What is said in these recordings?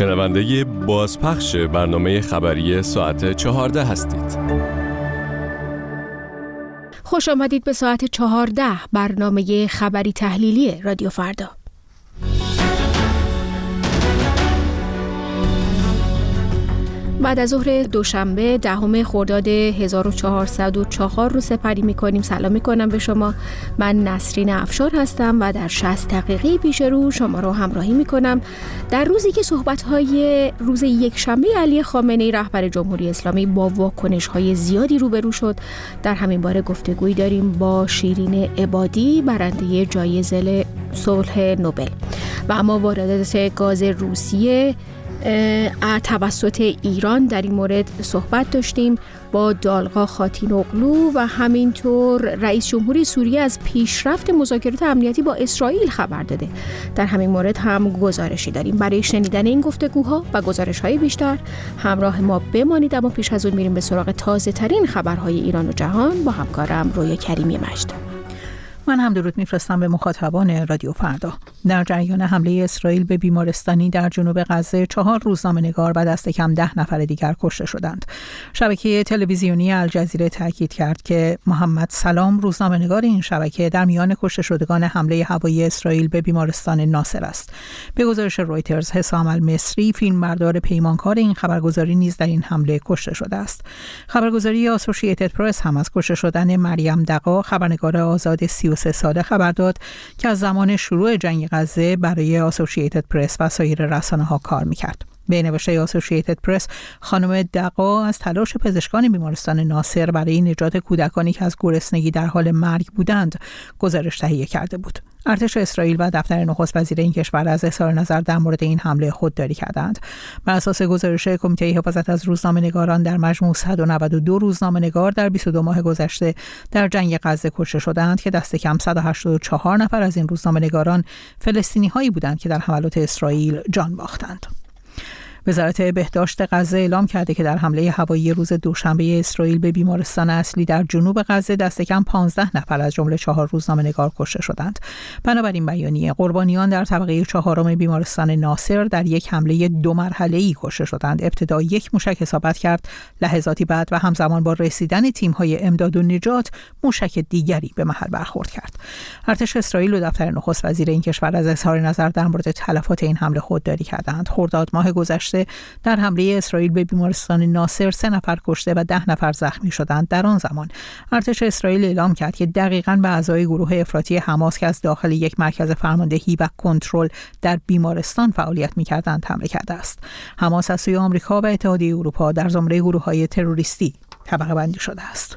شنونده بازپخش برنامه خبری ساعت 14 هستید. خوش آمدید به ساعت 14 برنامه خبری تحلیلی رادیو فردا. بعد از ظهر دوشنبه 10 خرداد 1404 رو سپری می‌کنیم. سلام می‌کنم به شما. من نسرین افشار هستم و در 60 دقیقه پیش رو شما رو همراهی می‌کنم در روزی که صحبت‌های روز یکشنبه علی خامنه‌ای رهبر جمهوری اسلامی با واکنش‌های زیادی روبرو شد. در همین باره گفتگویی داریم با شیرین عبادی، برنده جایزه صلح نوبل. و اما واردات گاز روسیه توسط ایران در این مورد صحبت داشتیم با دالغا خاتینوغلو و همینطور رئیس جمهوری سوریه از پیشرفت مذاکرات امنیتی با اسرائیل خبر داده. در همین مورد هم گزارشی داریم. برای شنیدن این گفتگوها و گزارش‌های بیشتر همراه ما بمانید، اما پیش از اون میریم به سراغ تازه ترین خبرهای ایران و جهان با همکارم رویا کریمی مجد. من هم درود میفرستم به مخاطبان رادیو فردا. در جریان حمله اسرائیل به بیمارستانی در جنوب غزه 4 روزنامه‌نگار و دست کم 10 نفر دیگر کشته شدند. شبکه تلویزیونی الجزیره تاکید کرد که محمد سلام، روزنامه‌نگار این شبکه، در میان کشته شدگان حمله هوایی اسرائیل به بیمارستان ناصر است. به گزارش رویترز، حسام المصری، فیلمبردار پیمانکار این خبرگزاری نیز در این حمله کشته شده است. خبرگزاری آسوشییتد پرس هم از کشته شدن مریم دقا، خبرنگار آزاد 33 ساله خبر داد که از زمان شروع جنگ غزه برای آسوشییتد پرس و سایر رسانه‌ها کار می‌کرد. به نوشته آسوشییتد پرس، خانم دقا از تلاش پزشکان بیمارستان ناصر برای نجات کودکانی که از گرسنگی در حال مرگ بودند گزارش تهیه کرده بود. ارتش اسرائیل و دفتر نخست وزیر این کشور از اظهار نظر در مورد این حمله خودداری کردند. بر اساس گزارش کمیته حفاظت از روزنامه‌نگاران، در مجموع 192 روزنامه‌نگار در 22 ماه گذشته در جنگ غزه کشته شدند که دست کم 184 نفر از این روزنامه‌نگاران فلسطینی‌هایی بودند که در حملات اسرائیل جان باختند. وزارت بهداشت غزه اعلام کرده که در حمله هوایی روز دوشنبه اسرائیل به بیمارستان اصلی در جنوب غزه دست کم 15 نفر از جمله 4 روزنامه‌نگار کشته شدند. بنابراین بیانیه، قربانیان در طبقه 4 بیمارستان ناصر در یک حمله 2 مرحله‌ای کشته شدند. ابتدا یک موشک اصابت کرد، لحظاتی بعد و همزمان با رسیدن تیم‌های امداد و نجات موشک دیگری به محل برخورد کرد. ارتش اسرائیل و دفتر نخست وزیر این کشور از اظهار نظر در مورد تلفات این حمله خودداری کردند. خرداد ماه گذشته در حمله اسرائیل به بیمارستان ناصر 3 نفر کشته و 10 نفر زخمی شدند. در آن زمان ارتش اسرائیل اعلام کرد که دقیقاً به اعضای گروه افراطی حماس که از داخل یک مرکز فرماندهی و کنترل در بیمارستان فعالیت می‌کردند حمله کرده است. حماس از سوی آمریکا و اتحادیه اروپا در زمره گروه‌های تروریستی طبقه بندی شده است.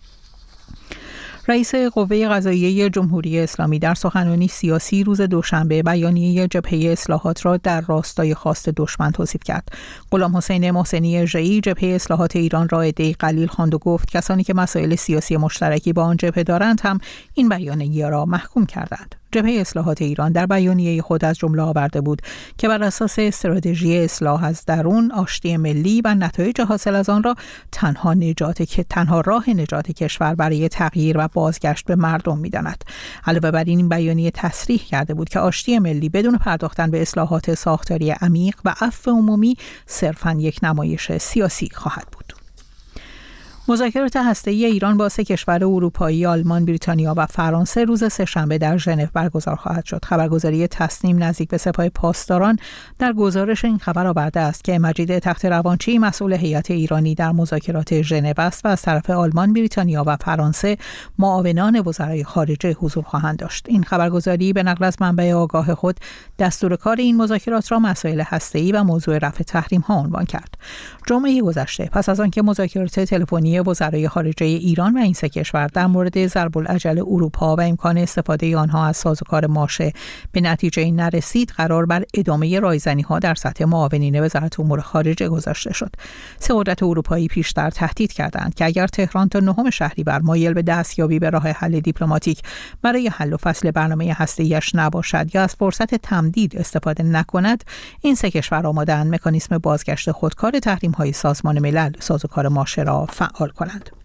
رئیس قوه قضاییه جمهوری اسلامی در سخنرانی سیاسی روز دوشنبه بیانیه جبهه اصلاحات را در راستای خواست دشمن توصیف کرد. غلام حسین محسنی ژئی جبهه اصلاحات ایران را عده‌ای قلیل خواند و گفت کسانی که مسائل سیاسی مشترکی با آن جبهه دارند هم این بیانیه را محکوم کردند. جبهه اصلاحات ایران در بیانیه خود از جمله آورده بود که بر اساس استراتژی اصلاح از درون، آشتی ملی و نتایج حاصل از آن را تنها راه نجات کشور برای تغییر و بازگشت به مردم می‌داند. علاوه بر این بیانیه تصریح کرده بود که آشتی ملی بدون پرداختن به اصلاحات ساختاری عمیق و عفو عمومی صرفاً یک نمایش سیاسی خواهد بود. مذاکرات هسته‌ای ایران با 3 کشور اروپایی، آلمان، بریتانیا و فرانسه روز سه‌شنبه در ژنو برگزار خواهد شد. خبرگزاری تصنیم نزدیک به سپاه پاسداران در گزارش این خبر آورده است که مجید تخت روانچی مسئول هیئت ایرانی در مذاکرات ژنو است و از طرف آلمان، بریتانیا و فرانسه معاونان وزرای خارجه حضور خواهند داشت. این خبرگزاری به نقل از منبع آگاه خود دستور کار این مذاکرات را مسائل هسته‌ای و موضوع رفع تحریم‌ها عنوان کرد. جمعه گذشته پس از آنکه مذاکرات تلفنی وزرای خارجه ایران و این 3 کشور در مورد ضرب العجل اروپا و امکان استفاده آنها از سازوکار ماشه به نتیجه نرسید، قرار بر ادامه رایزنی‌ها در سطح معاونین وزارت امور خارجه گذاشته شد. 3 قدرت اروپایی پیشتر تهدید کردند که اگر تهران تا 9 شهریور مایل به دستیابی به راه حل دیپلماتیک برای حل و فصل برنامه هسته‌ایش نباشد یا از فرصت تمدید استفاده نکند، این 3 کشور آماده‌اند مکانیسم بازگشت خودکار تحریم‌های سازمان ملل سازوکار ماشه را فعال کنند.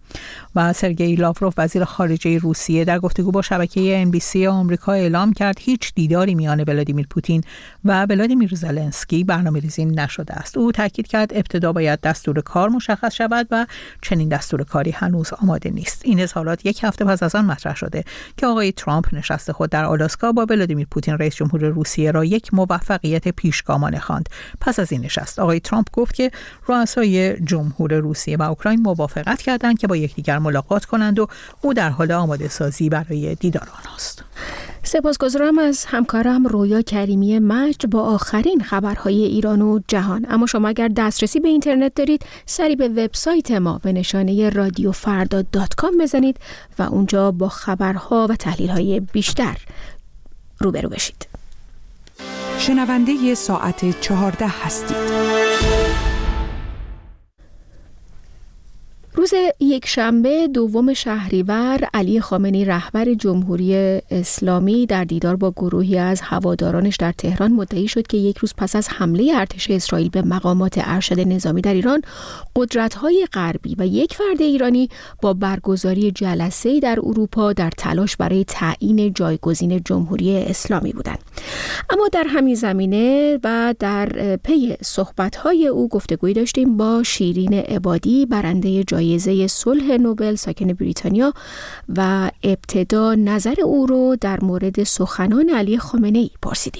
و سرگئی لاوروف وزیر خارجه روسیه در گفتگو با شبکه NBC آمریکا اعلام کرد هیچ دیداری میان ولادیمیر پوتین و ولادیمیر زلنسکی برنامه‌ریزی نشده است. او تاکید کرد ابتدا باید دستور کار مشخص شود و چنین دستور کاری هنوز آماده نیست. این اظهارات یک هفته پس از آن مطرح شده که آقای ترامپ نشست خود در آلاسکا با ولادیمیر پوتین رئیس جمهور روسیه را یک موفقیت پیشگامانه خواند. پس از این نشست آقای ترامپ گفت که رؤسای جمهور روسیه و اوکراین موافقت کردند که با یکدیگر ملاقات کنند و او در حال آماده سازی برای دیدار آنهاست. سپاسگزارم از همکارم رویا کریمی مجد با آخرین خبرهای ایران و جهان. اما شما اگر دسترسی به اینترنت دارید سری به وبسایت ما به نشانه radiofarda.com بزنید و اونجا با خبرها و تحلیل‌های بیشتر روبرو بشید. شنونده ساعت 14 هستید. روز یکشنبه دوم شهریور علی خامنه‌ای رهبر جمهوری اسلامی در دیدار با گروهی از هوادارانش در تهران مدعی شد که یک روز پس از حمله ارتش اسرائیل به مقامات ارشد نظامی در ایران، قدرت‌های غربی و یک فرد ایرانی با برگزاری جلسه‌ای در اروپا در تلاش برای تعیین جایگزین جمهوری اسلامی بودند. اما در همین زمینه و در پی صحبت‌های او گفتگویی داشتیم با شیرین عبادی، برنده جایزه صلح نوبل ساکن بریتانیا، و ابتدا نظر او رو در مورد سخنان علی خامنه‌ای پرسیدیم.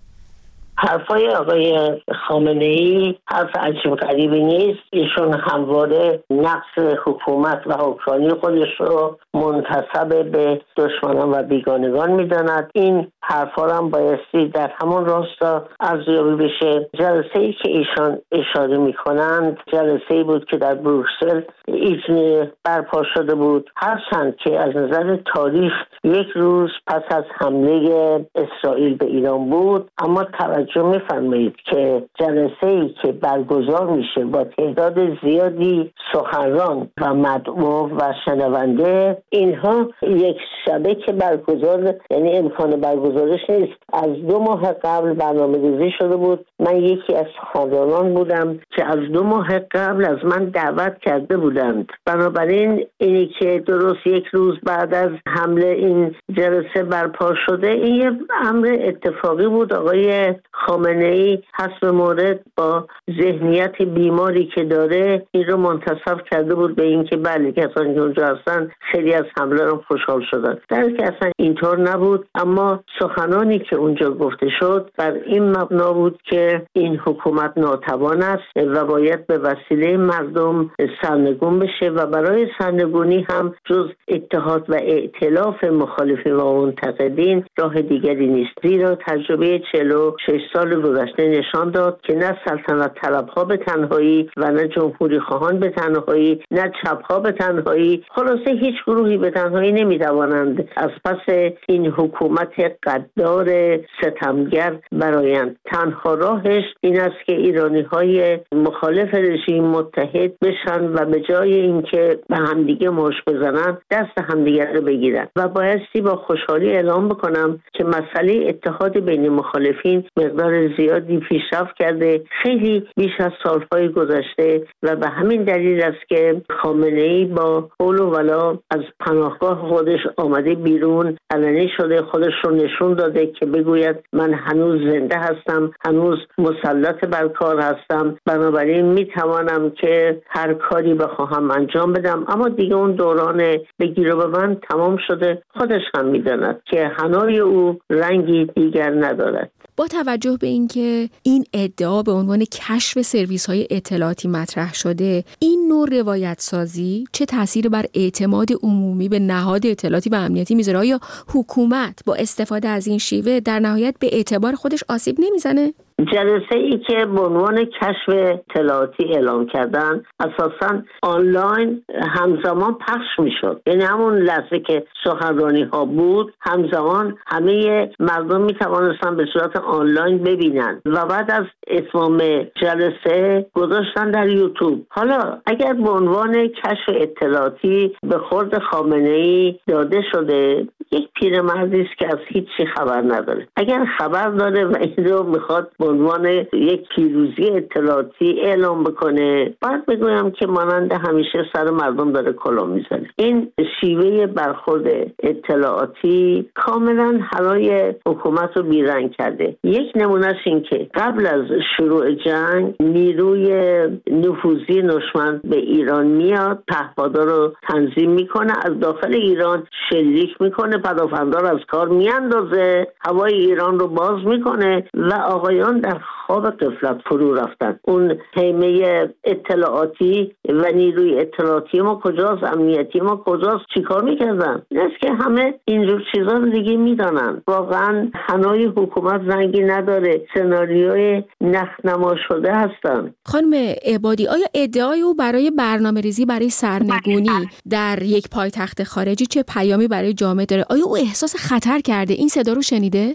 حرفای آقای خامنه‌ای حرف عجیب غریبی نیست. ایشون همواره نقص حکومت و حکمرانی خودش رو منتسب به دشمنان و بیگانگان میداند. این حرفا هم بایستی در همون راستا ارزیابی بشه. جلسه‌ای که ایشان اشاره میکنند جلسه‌ای بود که در بروکسل ایزنی برپا شده بود، هرچند که از نظر تاریخ یک روز پس از حمله اسرائیل به ایران بود، اما توجه می‌فرمایید که جلسه‌ای که برگزار میشه با تعداد زیادی سخنران و مدعو و شنونده، اینها یک شبه که برگزار، یعنی امکان برگزارش نیست. از 2 ماه قبل برنامه‌ریزی شده بود. من یکی از سخنرانان بودم که از 2 ماه قبل از من دعوت کرده بودند. بنابراین اینی که درست یک روز بعد از حمله این جلسه برپا شده، این یه امر اتفاقی بود. آقای خامنه‌ای حسب مورد با ذهنیت بیماری که داره این رو منتسب کرده بود به اینکه بله کسانی که اونجا هستن خیلی از حمله رو خوشحال شدن، در که اصلا اینطور نبود. اما سخنانی که اونجا گفته شد بر این مبنا بود که این حکومت ناتوان است و باید به وسیله مردم سرنگون بشه و برای سرنگونی هم جز اتحاد و ائتلاف مخالفین و منتقدین راه دیگری نیست. زیرا تجربه 46 سال گذشته نشان داد که نه سلطنت طلبها به تنهایی و نه جمهوری خواهان به تنهایی، نه چپها به تنهایی، خلاصه هیچ گروهی به تنهایی نمیتوانند از پس این حکومت قدار ستمگر برآیند. تنها راهش این است که ایرانی‌های مخالف رژیم متحد بشن و به جای اینکه به همدیگه مشت بزنن دست همدیگه رو بگیرن. و بایستی با خوشحالی اعلام بکنم که مسئله اتحاد بین مخالفین مقدار زیادی پیشرفت کرده، خیلی بیش از سالهای گذشته، و به همین دلیل است که خامنه‌ای با قول و ولا از پناهگاه خودش آمده بیرون، علنی شده، خودش رو نشون داده که بگوید من هنوز زنده هستم، هنوز مسلط بر کار هستم، بنابراین میتوانم که هر کاری بخواهم انجام بدم. اما دیگه اون دوران بگیر و ببند تمام شده. خودش هم میداند که حنای او رنگی دیگر ندارد. با توجه به اینکه این ادعا به عنوان کشف سرویس‌های اطلاعاتی مطرح شده، این نوع روایت سازی چه تأثیری بر اعتماد عمومی به نهاد اطلاعاتی و امنیتی میذاره؟ آیا حکومت با استفاده از این شیوه در نهایت به اعتبار خودش آسیب نمیزنه؟ جلسه ای که به عنوان کشف اطلاعاتی اعلام کردن اساساً آنلاین همزمان پخش میشد، یعنی همون لحظه که سخنرانی ها بود همزمان همه مردم می توانستن به صورت آنلاین ببینن و بعد از اتمام جلسه گذاشتن در یوتیوب. حالا اگر به عنوان کشف اطلاعاتی به خورد خامنه‌ای داده شده، یک پیرمردی است که از هیچ چی خبر نداره. اگر خبر داره و این رو میخواد به عنوان یک پیروزی اطلاعاتی اعلام بکنه، باید بگویم که مانند همیشه سر مردم داره کلاه میزنه. این شیوه برخورد اطلاعاتی کاملا حرای حکومت رو بیرنگ کرده. یک نمونهش این که قبل از شروع جنگ نیروی نفوذی دشمن به ایران میاد، پهپادا رو تنظیم میکنه، از داخل ایران شلیک میکنه، پدافندار از کار میاندازه، هوای ایران رو باز میکنه و آقایان در خواب غفلت فرو رفتن. اون خیمه اطلاعاتی و نیروی اطلاعاتی ما کجاست؟ امنیتی ما کجاست؟ چیکار میکردن؟ است که همه اینجور چیزا رو دیگه میدانن. واقعا حنای حکومت رنگی نداره، سناریوی نخنما شده هستن. خانم عبادی، آیا ادعای او برای برنامه‌ریزی برای سرنگونی در یک پایتخت خارجی چه پیامی برای جامعه داره؟ آیا او احساس خطر کرده؟ این صدا رو شنیده؟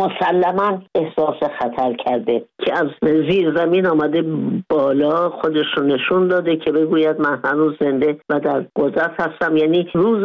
مسلماً احساس خطر کرده که از زیر زمین آمده بالا، خودش رو نشون داده که بگوید من هنوز زنده و در قدرت هستم. یعنی روز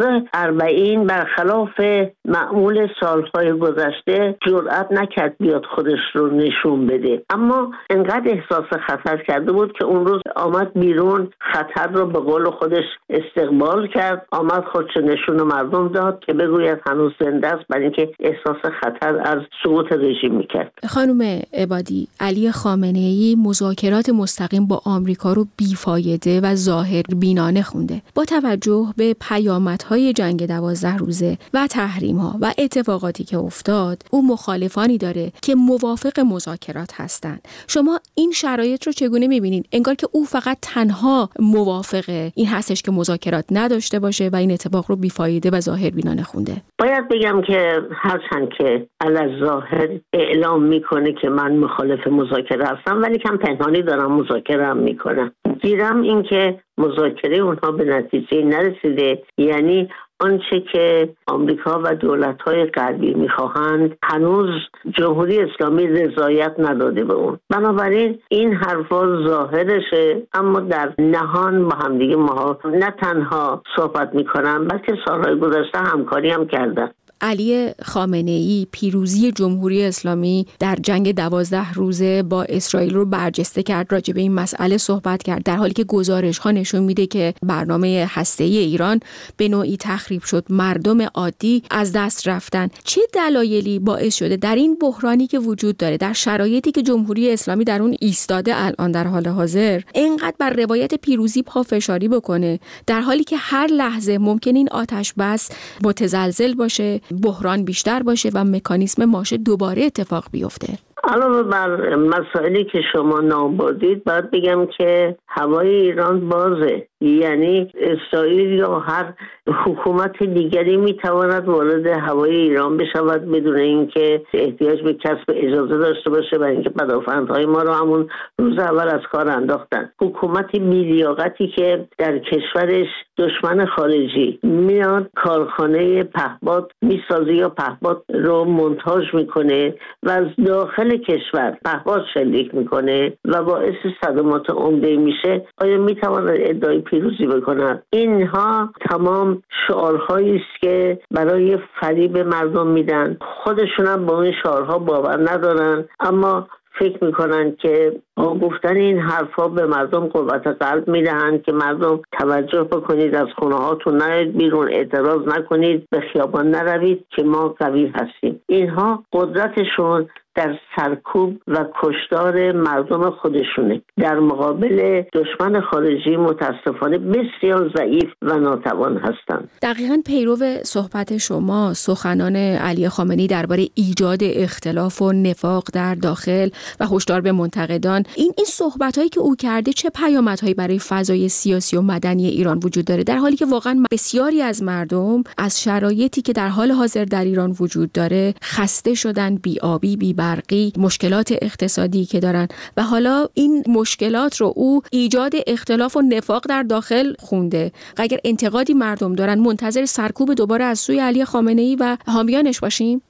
40 برخلاف معمول سالهای گذشته جرأت نکرد بیاد خودش رو نشون بده، اما انقدر احساس خطر کرده بود که اون روز آمد بیرون، خطر رو به قول خودش استقبال کرد، آمد خودش نشون مردم داد که بگوید هنوز زنده است، برای اینکه احساس خطر از سقوط رژیم میکرد. خانم عبادی، علی خامنه‌ای مذاکرات مستقیم با آمریکا رو بیفایده و ظاهر بینانه خونده. با توجه به پیامدهای جنگ 12 روزه و تحریم‌ها و اتفاقاتی که افتاد، او مخالفانی داره که موافق مذاکرات هستند. شما این شرایط رو چگونه می‌بینید؟ انگار که او فقط تنها موافق این هستش که مذاکرات نداشته باشه و این اتفاق رو بیفایده و ظاهر بینانه خونده. باید بگم که هرچند که ظاهر اعلام میکنه که من مخالف مذاکره هستم، ولی کم پنهانی دارم مذاکره هم میکنم. گیرم این که مذاکره اونها به نتیجه نرسیده، یعنی آنچه که آمریکا و دولت‌های غربی می‌خواهند هنوز جمهوری اسلامی رضایت نداده به اون. بنابراین این حرفا ظاهرشه، اما در نهان با همدیگه نه تنها صحبت می‌کنن، بلکه سالهای گذشته همکاری هم کردن. علی خامنه‌ای پیروزی جمهوری اسلامی در جنگ 12 روزه با اسرائیل رو برجسته کرد، راجع به این مسئله صحبت کرد، در حالی که گزارش‌ها نشون میده که برنامه هسته‌ای ایران به نوعی تخریب شد، مردم عادی از دست رفتن. چه دلایلی باعث شده در این بحرانی که وجود داره، در شرایطی که جمهوری اسلامی در اون ایستاده الان در حال حاضر، اینقدر بر روایت پیروزی پافشاری بکنه، در حالی که هر لحظه ممکن این آتش بس متزلزل باشه، بحران بیشتر باشه و مکانیزم ماشه دوباره اتفاق بیفته؟ علاوه بر مسائلی که شما نام بردید، باید بگم که هوای ایران بازه، یعنی اسرائیل یا هر حکومت دیگری میتواند وارد هوای ایران بشود بدون اینکه احتیاج به کسب اجازه داشته باشه، برای اینکه پدافندهای ما رو همون روز اول از کار انداختن. حکومت بی‌لیاقتی که در کشورش دشمن خارجی میاد کارخانه پهپاد میسازه یا پهپاد رو مونتاژ میکنه و از داخل کشور پهپاد شلیک میکنه و باعث صدمات عمده میشه، آیا میتواند ادعای پیروزی بکنند؟ اینها تمام شعارهایی است که برای فریب مردم میدن. خودشون هم با این شعارها باور ندارن، اما فکر میکنن که گفتن این حرفا به مردم قوت قلب میدهند که مردم توجه بکنید، از خونه هاتون نیاید بیرون، اعتراض نکنید، به خیابان نروید که ما قوی هستیم. اینها قدرتشون در سرکوب و کشتار مردم خودشونه، در مقابل دشمن خارجی متاسفانه بسیار ضعیف و ناتوان هستند. دقیقاً پیرو صحبت شما سخنان علی خامنه‌ای درباره ایجاد اختلاف و نفاق در داخل و هشدار به منتقدان، این صحبت‌هایی که او کرده چه پیامدهایی برای فضای سیاسی و مدنی ایران وجود داره، در حالی که واقعاً بسیاری از مردم از شرایطی که در حال حاضر در ایران وجود داره خسته شدن، بی‌آبی، بی‌برقی، مشکلات اقتصادی که دارن و حالا این مشکلات رو او ایجاد اختلاف و نفاق در داخل خونده. اگر انتقادی مردم دارن منتظر سرکوب دوباره از سوی علی خامنه‌ای و حامیانش باشیم؟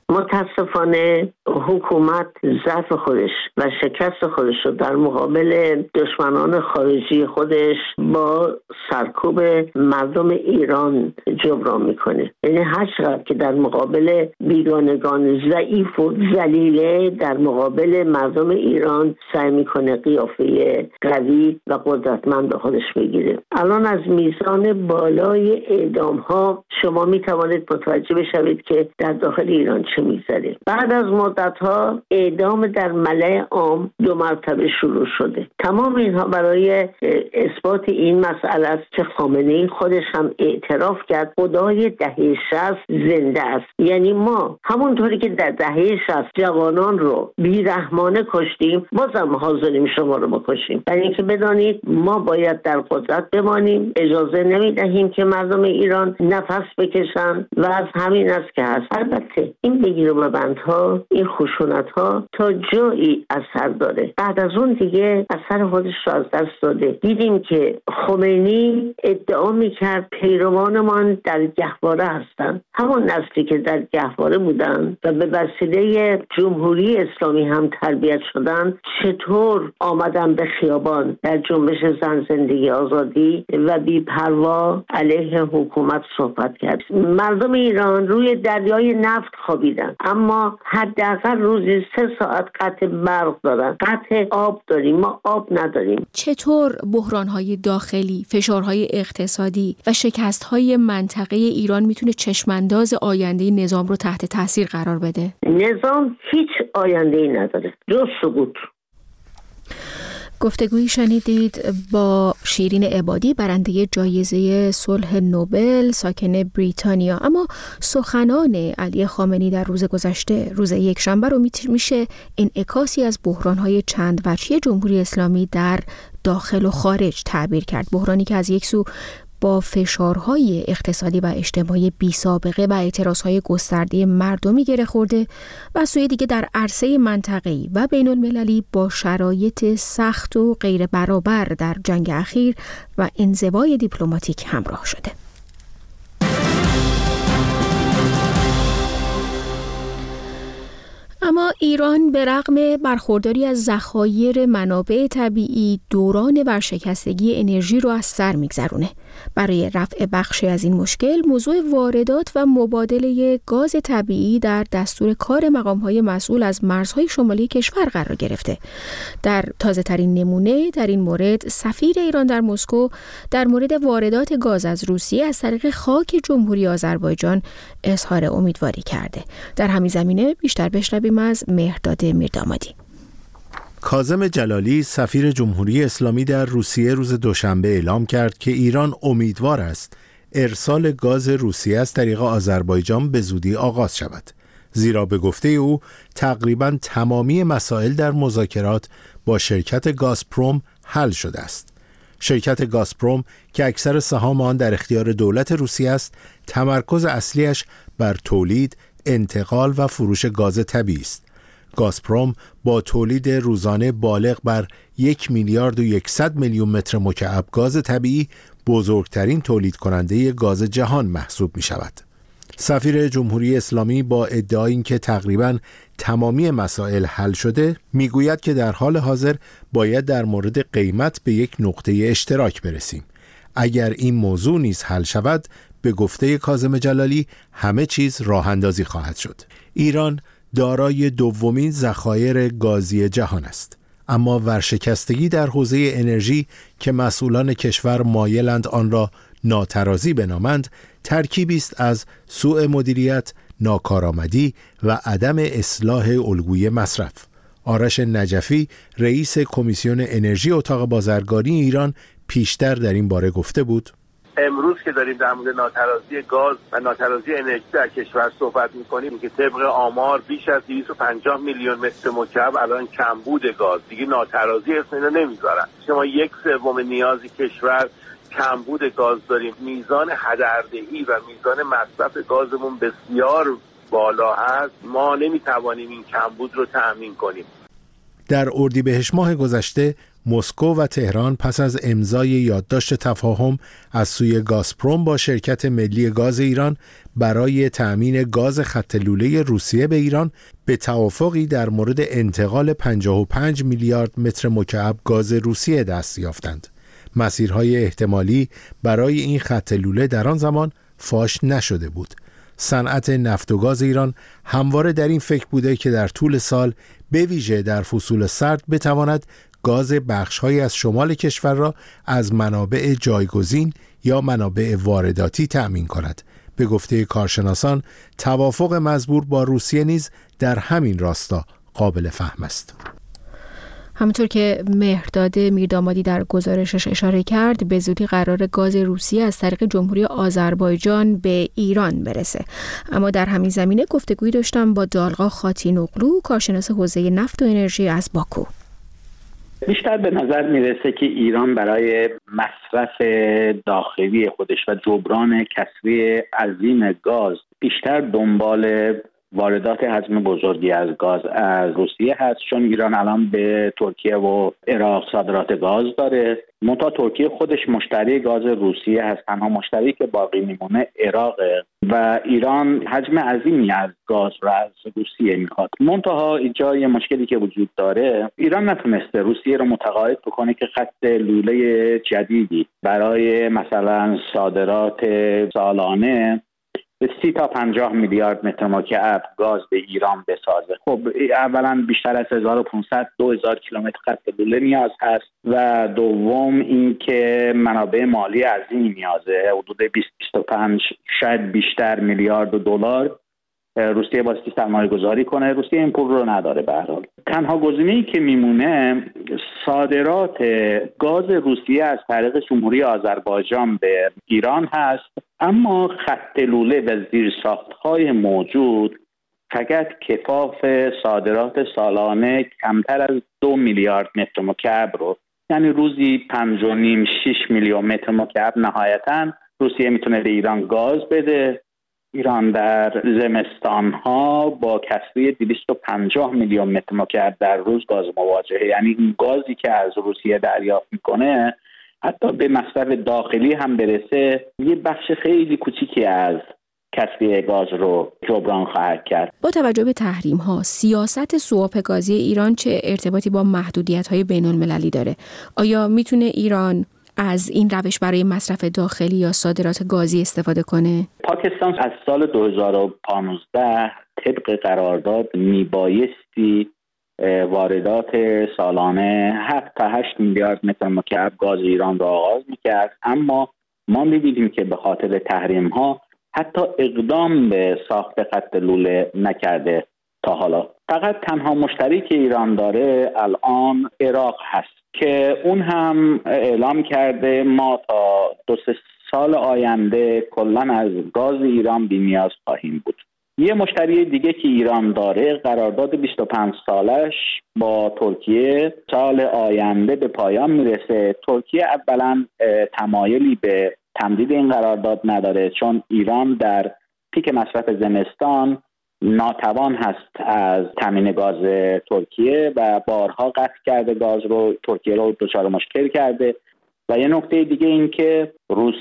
متاسفانه حکومت ضعف خودش و شکست خودش رو در مقابل دشمنان خارجی خودش با سرکوب مردم ایران جبران میکنه. یعنی هر چقدر که در مقابل بیگانگان ضعیف و ذلیله در مقابل مردم ایران سعی میکنه قیافه قوی و قدرتمند به خودش بگیره. الان از میزان بالای اعدام ها شما میتوانید متوجه بشوید که در داخل ایران چه میگذره. بعد از مدت ها اعدام در ملأ عام 2 مرتبه شروع شده. تمام اینها برای اثبات این مسئله است که خامنه‌ای خودش هم اعتراف کرد خدای دهه 60 زنده است. یعنی ما همونطوری که در دهه 60 جوانان رو بیرحمانه کشتیم، بازم حاضریم شما رو بکشیم. برای اینکه بدانید ما باید در قدرت بمانیم، اجازه نمیدهیم که مردم ایران نفس بکشن و از همین است که هست. البته این بگیر و ببندها، این خشونت‌ها تا جایی اثر داره. بعد از اون دیگه اثر خودش رو از دست داده. دیدیم که خمینی ادعا میکرد پیروانمان در گهواره هستن، همون نسلی که در گهواره بودن و به وسیله جمهوری اسلامی هم تربیت شدن، چطور آمدن به خیابان در جنبش زن زندگی آزادی و بی‌پروا علیه حکومت صحبت کرد. مردم ایران روی دریای نفت خوابیدن، اما حداقل روزی 3 ساعت قطع برق دارن. قطع آب داریم، ما آب نداریم. چطور بحران‌های داخلی، فشارهای اقتصادی و شکست‌های منطقه ایران میتونه چشمانداز آینده نظام رو تحت تاثیر قرار بده؟ نظام هیچ آینده‌ای نداره جز سقوط. گفتگویی شنیدید با شیرین عبادی، برنده جایزه صلح نوبل، ساکن بریتانیا. اما سخنان علی خامنه‌ای در روز گذشته، روز یکشنبه، رو میشه انعکاسی از بحران‌های چند وجهی جمهوری اسلامی در داخل و خارج تعبیر کرد. بحرانی که از یک سو با فشارهای اقتصادی و اجتماعی بی سابقه و اعتراضهای گسترده مردمی گره خورده و از سوی دیگه در عرصه منطقه‌ای و بین المللی با شرایط سخت و غیر برابر در جنگ اخیر و انزوای دیپلماتیک همراه شده. اما ایران به رغم برخورداری از ذخایر منابع طبیعی، دوران ورشکستگی انرژی رو از سر میگذرونه. برای رفع بخشی از این مشکل، موضوع واردات و مبادله گاز طبیعی در دستور کار مقام‌های مسئول از مرزهای شمالی کشور قرار گرفته. در تازه‌ترین نمونه در این مورد، سفیر ایران در مسکو در مورد واردات گاز از روسیه از طریق خاک جمهوری آذربایجان اظهار امیدواری کرده. در همین زمینه بیشتر بشنویم از مهرداد میردامادی. کاظم جلالی، سفیر جمهوری اسلامی در روسیه، روز دوشنبه اعلام کرد که ایران امیدوار است ارسال گاز روسیه از طریق آذربایجان به زودی آغاز شود، زیرا به گفته او تقریباً تمامی مسائل در مذاکرات با شرکت گازپروم حل شده است. شرکت گازپروم که اکثر سهام آن در اختیار دولت روسیه است، تمرکز اصلیش بر تولید، انتقال و فروش گاز طبیعی است. گازپروم با تولید روزانه بالغ بر 1,100,000,000 متر مکعب گاز طبیعی بزرگترین تولید کننده گاز جهان محسوب می شود. سفیر جمهوری اسلامی با ادعای اینکه تقریباً تمامی مسائل حل شده، میگوید که در حال حاضر باید در مورد قیمت به یک نقطه اشتراک برسیم. اگر این موضوع نیز حل شود، به گفته کاظم جلالی همه چیز راه اندازی خواهد شد. ایران دارای دومین ذخایر گازی جهان است، اما ورشکستگی در حوزه انرژی که مسئولان کشور مایلند آن را ناترازی بنامند، ترکیبی است از سوء مدیریت، ناکارآمدی و عدم اصلاح الگوی مصرف. آرش نجفی، رئیس کمیسیون انرژی اتاق بازرگانی ایران، پیشتر در این باره گفته بود: امروز که داریم در مورد ناترازی گاز و ناترازی انرژی در کشور صحبت می‌کنیم که طبق آمار بیش از 250 میلیون متر مکعب الان کمبود گاز، دیگه ناترازی اسم اینو نمیذارن. شما 1/3 نیاز کشور کمبود گاز داریم. میزان هدردهی و میزان مصرف گازمون بسیار بالا هست. ما نمیتوانیم این کمبود رو تأمین کنیم. در اردیبهشت ماه گذشته، مسکو و تهران پس از امضای یادداشت تفاهم از سوی گازپروم با شرکت ملی گاز ایران برای تأمین گاز خط لوله روسیه به ایران به توافقی در مورد انتقال 55 میلیارد متر مکعب گاز روسیه دست یافتند. مسیرهای احتمالی برای این خط لوله در آن زمان فاش نشده بود. صنعت نفت و گاز ایران همواره در این فکر بوده که در طول سال به ویژه در فصول سرد بتواند گاز بخش‌هایی از شمال کشور را از منابع جایگزین یا منابع وارداتی تأمین کند. به گفته کارشناسان توافق مزبور با روسیه نیز در همین راستا قابل فهم است. همونطور که مهرداد میردامادی در گزارشش اشاره کرد، به زودی قرار گاز روسیه از طریق جمهوری آذربایجان به ایران برسه. اما در همین زمینه گفتگویی داشتم با دالغا خاتینوغلو، کارشناس حوزه نفت و انرژی از باکو. بیشتر به نظر میرسه که ایران برای مصرف داخلی خودش و جبران کسری عظیم گاز بیشتر دنبال واردات حجم بزرگی از گاز از روسیه هست، چون ایران الان به ترکیه و عراق صادرات گاز داره. منتها ترکیه خودش مشتری گاز روسیه هست، تنها مشتری که باقی میمونه عراقه و ایران حجم عظیمی از گاز را از روسیه میخواد. منتها اینجا یه مشکلی که وجود داره، ایران نتونسته روسیه رو متقاعد بکنه که خط لوله جدیدی برای مثلا صادرات سالانه 30 تا 50 میلیارد متر مکعب گاز به ایران بسازه. خب اولا بیشتر از 1500-2000 کیلومتر خط لوله نیاز هست و دوم اینکه منابع مالی عظیمی نیازه، حدود 20-25 شاید بیشتر میلیارد دلار روسیه باستی سرمایه گذاری کنه. روسیه این پول رو نداره. به هر حال تنها گزینه‌ای که میمونه صادرات گاز روسیه از طریق جمهوری آذربایجان به ایران هست، اما خط لوله و زیرساخت‌های موجود فقط کفاف صادرات سالانه کمتر از 2 میلیارد متر مکعب رو، یعنی روزی 5.5-6 میلیون متر مکعب نهایتاً روسیه میتونه به ایران گاز بده. ایران در زمستان‌ها با کسری 250 میلیون متر مکعب در روز گاز مواجهه، یعنی این گازی که از روسیه دریافت میکنه حتی به مصرف داخلی هم برسه یه بخش خیلی کوچیکی از کسری گاز رو جبران خواهد کرد. با توجه به تحریم‌ها، سیاست سواپ گازی ایران چه ارتباطی با محدودیت‌های بین‌المللی داره؟ آیا میتونه ایران از این روش برای مصرف داخلی یا صادرات گازی استفاده کنه؟ پاکستان از سال 2015 طبق قرارداد میبایستی واردات سالانه 7 تا 8 میلیارد متر مکعب گاز ایران را آغاز میکرد، اما ما می‌دیدیم که به خاطر تحریم‌ها حتی اقدام به ساخت خط لوله نکرده تا حالا. فقط تنها مشتری که ایران داره الان عراق هست که اون هم اعلام کرده ما تا 2-3 سال آینده کلاً از گاز ایران بی‌نیاز خواهیم بود. یه مشتری دیگه که ایران داره قرارداد 25 سالش با ترکیه سال آینده به پایان میرسه. ترکیه اولاً تمایلی به تمدید این قرارداد نداره، چون ایران در پیک مصرف زمستان ناتوان هست از تامین گاز ترکیه و بارها قطع کرده گاز رو، ترکیه رو دچار مشکل کرده. و یه نکته دیگه این که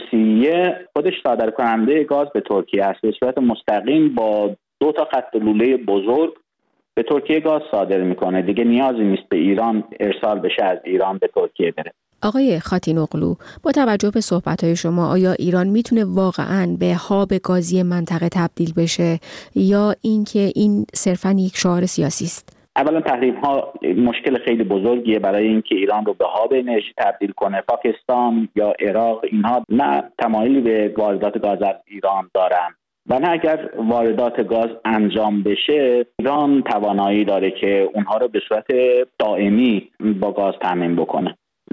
روسیه خودش صادر کننده گاز به ترکیه است، به صورت مستقیم با 2 تا خط لوله بزرگ به ترکیه گاز صادر میکنه. دیگه نیازی نیست به ایران ارسال بشه، از ایران به ترکیه بره. آقای خاتینوغلو، با توجه به صحبت‌های شما، آیا ایران میتونه واقعاً به هاب گازی منطقه تبدیل بشه یا اینکه این صرفاً یک شعار سیاسی است؟ اولا تحریم‌ها مشکل خیلی بزرگیه برای اینکه ایران رو به هاب انرژی تبدیل کنه. پاکستان یا عراق اینها نه تمایلی به واردات گاز از ایران دارن و نه اگر واردات گاز انجام بشه ایران توانایی داره که اونها رو به صورت دائمی با گاز تامین بکنه.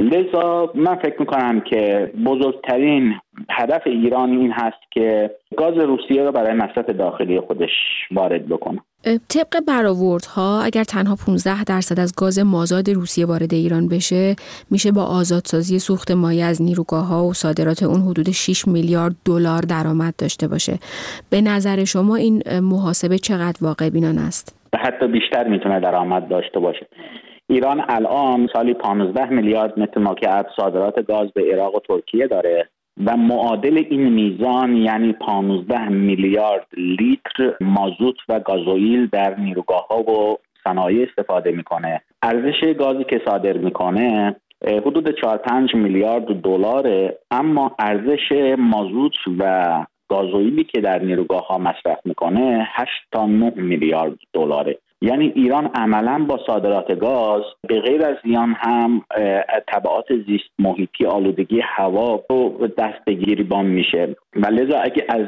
لذا من فکر میکنم که بزرگترین هدف ایران این هست که گاز روسیه رو برای مصرف داخلی خودش وارد بکنه. طبق برآوردها اگر تنها 15% از گاز مازاد روسیه وارد ایران بشه، میشه با آزادسازی سوخت مایع از نیروگاه‌ها و صادرات اون حدود 6 میلیارد دلار درآمد داشته باشه. به نظر شما این محاسبه چقدر واقع بینانه است؟ حتی بیشتر میتونه درآمد داشته باشه. ایران الان سالی 15 میلیارد متر مکعب صادرات گاز به عراق و ترکیه داره و معادل این میزان یعنی 15 میلیارد لیتر مازوت و گازوئیل در نیروگاه‌ها و صنایع استفاده میکنه. ارزش گازی که صادر میکنه حدود 4-5 میلیارد دلاره، اما ارزش مازوت و گازوئیلی که در نیروگاه‌ها مصرف میکنه 8 تا 9 میلیارد دلاره. یعنی ایران عملاً با صادرات گاز به غیر از زیان هم تبعات زیست محیطی آلودگی هوا رو دست گریبان میشه و لذا اگه از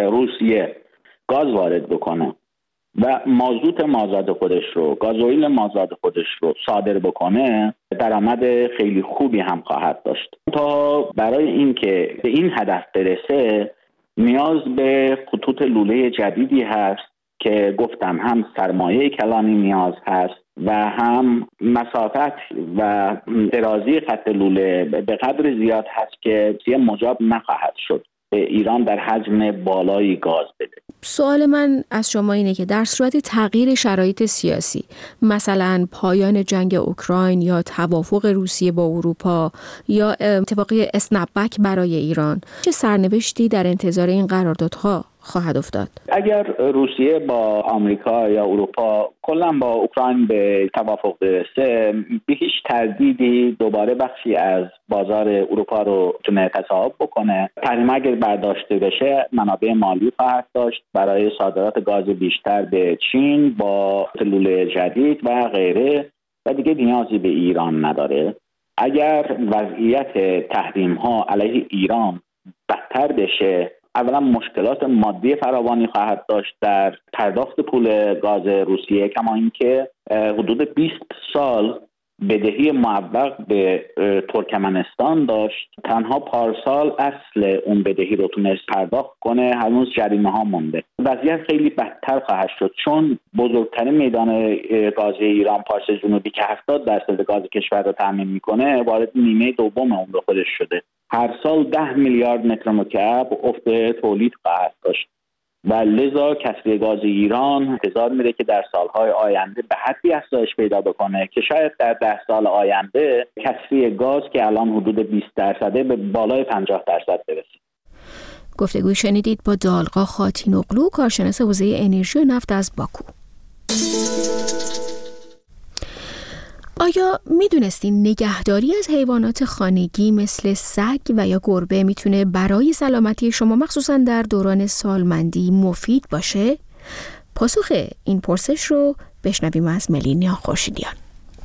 روسیه گاز وارد بکنه و مازوت مازاد خودش رو، گازوئیل مازاد خودش رو صادر بکنه، درآمد خیلی خوبی هم خواهد داشت. تا برای اینکه به این هدف برسه نیاز به خطوط لوله جدیدی هست که گفتم هم سرمایه کلانی نیاز هست و هم مسافت و درازی خط لوله به قدر زیاد هست که مجاب نخواهد شد به ایران در حجم بالایی گاز بده. سوال من از شما اینه که در صورت تغییر شرایط سیاسی، مثلا پایان جنگ اوکراین یا توافق روسیه با اروپا یا اتفاقی اسنپ بک برای ایران، چه سرنوشتی در انتظار این قراردادها خواهد افتاد؟ اگر روسیه با آمریکا یا اروپا کلا با اوکراین به توافق برسه، به هیچ تردیدی دوباره بخشی از بازار اروپا رو تونه تصاحب بکنه. تحریم اگر برداشته بشه منابع مالی خواهد داشت برای صادرات گاز بیشتر به چین با لوله جدید و غیره و دیگه نیازی به ایران نداره. اگر وضعیت تحریم ها علیه ایران بدتر بشه، اولا مشکلات مادی فراوانی خواهد داشت در پرداخت پول گاز روسیه، کما اینکه حدود 20 سال بدهی معوق به ترکمنستان داشت. تنها پارسال اصل اون بدهی رو تونست پرداخت کنه، هنوز جریمه ها مونده. وضعیت خیلی بدتر خواهد شد چون بزرگترین میدان گازی ایران پارس جنوبی که 70% گاز کشور رو تامین میکنه وارد نیمه دوم اون رو خودش شده. هر سال 10 میلیارد متر مکعب افت تولید خواهد داشت و لذا کسری گاز ایران انتظار میره که در سالهای آینده به حدی افزایش پیدا بکنه که شاید در 10 سال آینده کسری گاز که الان حدود 20% به بالای 50% برسه. گفتگوی شنیدید با دالقا خاتینوغلو، کارشناس حوزه انرژی و نفت از باکو. آیا میدونستین نگهداری از حیوانات خانگی مثل سگ و یا گربه میتونه برای سلامتی شما مخصوصا در دوران سالمندی مفید باشه؟ پاسخ این پرسش رو بشنویم از ملینیا خورشیدیان.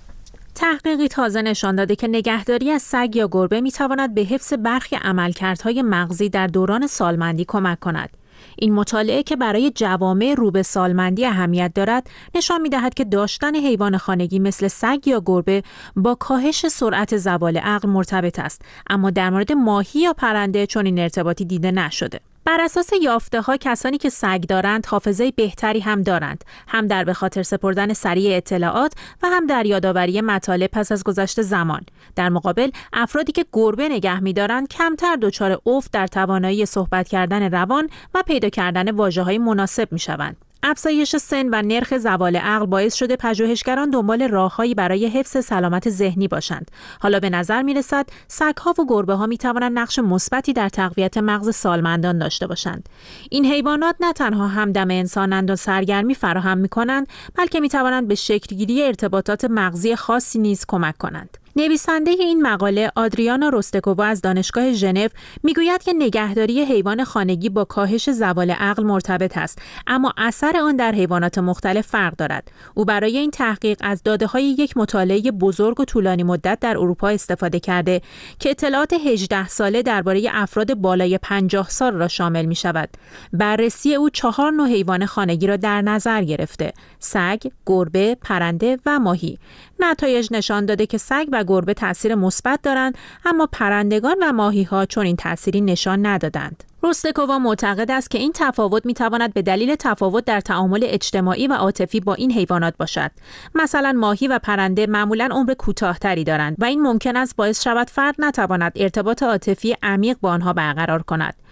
تحقیقی تازه نشان داده که نگهداری از سگ یا گربه میتواند به حفظ برخی عملکردهای مغزی در دوران سالمندی کمک کند. این مطالعه که برای جوامع رو به سالمندی اهمیت دارد، نشان می‌دهد که داشتن حیوان خانگی مثل سگ یا گربه با کاهش سرعت زوال عقل مرتبط است، اما در مورد ماهی یا پرنده چنین ارتباطی دیده نشده. بر اساس یافته‌ها کسانی که سگ دارند حافظه بهتری هم دارند، هم در به خاطر سپردن سریع اطلاعات و هم در یادآوری مطالب پس از گذشت زمان. در مقابل افرادی که گربه نگه می‌دارند کمتر دچار افت در توانایی صحبت کردن روان و پیدا کردن واژه‌های مناسب می‌شوند. افزایش سن و نرخ زوال عقل باعث شده پژوهشگران دنبال راههایی برای حفظ سلامت ذهنی باشند. حالا به نظر می‌رسد سگ‌ها و گربه‌ها می‌توانند نقش مثبتی در تقویت مغز سالمندان داشته باشند. این حیوانات نه تنها همدم انسانند و سرگرمی فراهم می‌کنند، بلکه می‌توانند به شکل‌گیری ارتباطات مغزی خاصی نیز کمک کنند. نویسنده این مقاله آدریانا روستکووا از دانشگاه ژنو میگوید که نگهداری حیوان خانگی با کاهش زوال عقل مرتبط است، اما اثر آن در حیوانات مختلف فرق دارد. او برای این تحقیق از داده‌های یک مطالعه بزرگ و طولانی مدت در اروپا استفاده کرده که اطلاعات 18 ساله درباره افراد بالای 50 سال را شامل می‌شود. بررسی او 4 نوع حیوان خانگی را در نظر گرفته: سگ، گربه، پرنده و ماهی. نتایج نشان داده که سگ و گربه تأثیر مثبت دارند، اما پرندگان و ماهی‌ها چون این تأثیری نشان ندادند. روستکووا معتقد است که این تفاوت می‌تواند به دلیل تفاوت در تعامل اجتماعی و عاطفی با این حیوانات باشد. مثلا ماهی و پرنده معمولاً عمر کوتاه‌تری دارند و این ممکن است باعث شود فرد نتواند ارتباط عاطفی عمیق با آنها برقرار کند.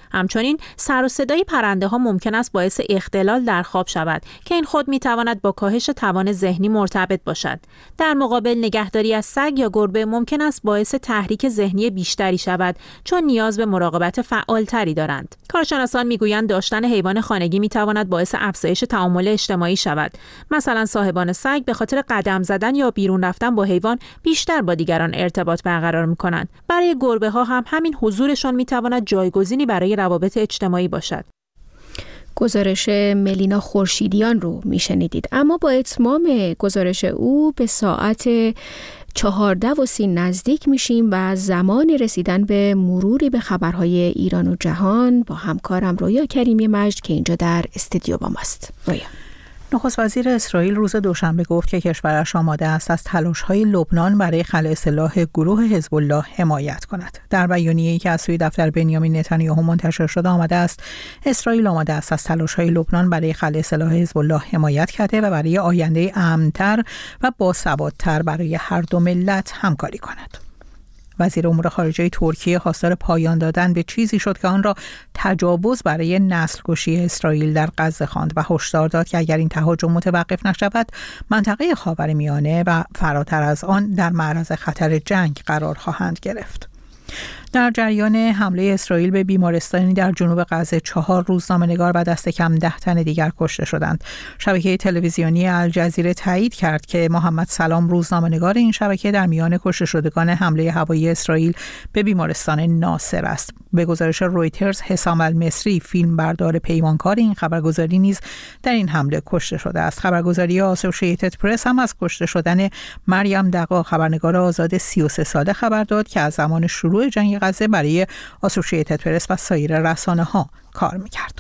همچنین سر و صدای پرنده ها ممکن است باعث اختلال در خواب شود که این خود می تواند با کاهش توان ذهنی مرتبط باشد. در مقابل نگهداری از سگ یا گربه ممکن است باعث تحریک ذهنی بیشتری شود چون نیاز به مراقبت فعالتری دارند. کارشناسان میگویند داشتن حیوان خانگی می تواند باعث افزایش تعامل اجتماعی شود. مثلا صاحبان سگ به خاطر قدم زدن یا بیرون رفتن با حیوان بیشتر با دیگران ارتباط برقرار می کنند. برای گربه ها هم همین حضورشان می تواند جایگزینی برای روابط اجتماعی باشد. گزارش ملینا خورشیدیان رو میشنیدید. اما با اتمام گزارش او به ساعت 14:30 نزدیک میشیم و زمان رسیدن به مروری به خبرهای ایران و جهان با همکارم رویا کریمی مجد که اینجا در استودیو با ماست. رویا. نخست وزیر اسرائیل روز دوشنبه گفت که کشورش آماده است از تلاش‌های لبنان برای خلع سلاح گروه حزب الله حمایت کند. در بیانیه‌ای که از سوی دفتر بنیامین نتانیاهو منتشر شده آمده است اسرائیل آماده است از تلاش‌های لبنان برای خلع سلاح حزب الله حمایت کرده و برای آینده امن‌تر و باثبات‌تر برای هر دو ملت همکاری کند. وزیر امور خارجه ترکیه خواستار پایان دادن به چیزی شد که آن را تجاوز برای نسل‌کشی اسرائیل در غزه خواند و هشدار داد که اگر این تهاجم متوقف نشود منطقه خاورمیانه و فراتر از آن در معرض خطر جنگ قرار خواهند گرفت. در جریان حمله اسرائیل به بیمارستانی در جنوب غزه 4 روزنامه‌نگار و دست کم 10 تن دیگر کشته شدند. شبکه تلویزیونی الجزیره تایید کرد که محمد سلام روزنامه‌نگار این شبکه در میان کشته شدگان حمله هوایی اسرائیل به بیمارستان ناصر است. به گزارش رویترز حسام المصری فیلمبردار پیمانکار این خبرگزاری نیز در این حمله کشته شده است. خبرگزاری آسوشییتد پرس هم از کشته شدن مریم دقا خبرنگار آزاد 33 ساله خبر داد که از زمان شروع جنگ غزه برای آسوشییتد پرس و سایر رسانه‌ها کار می‌کرد.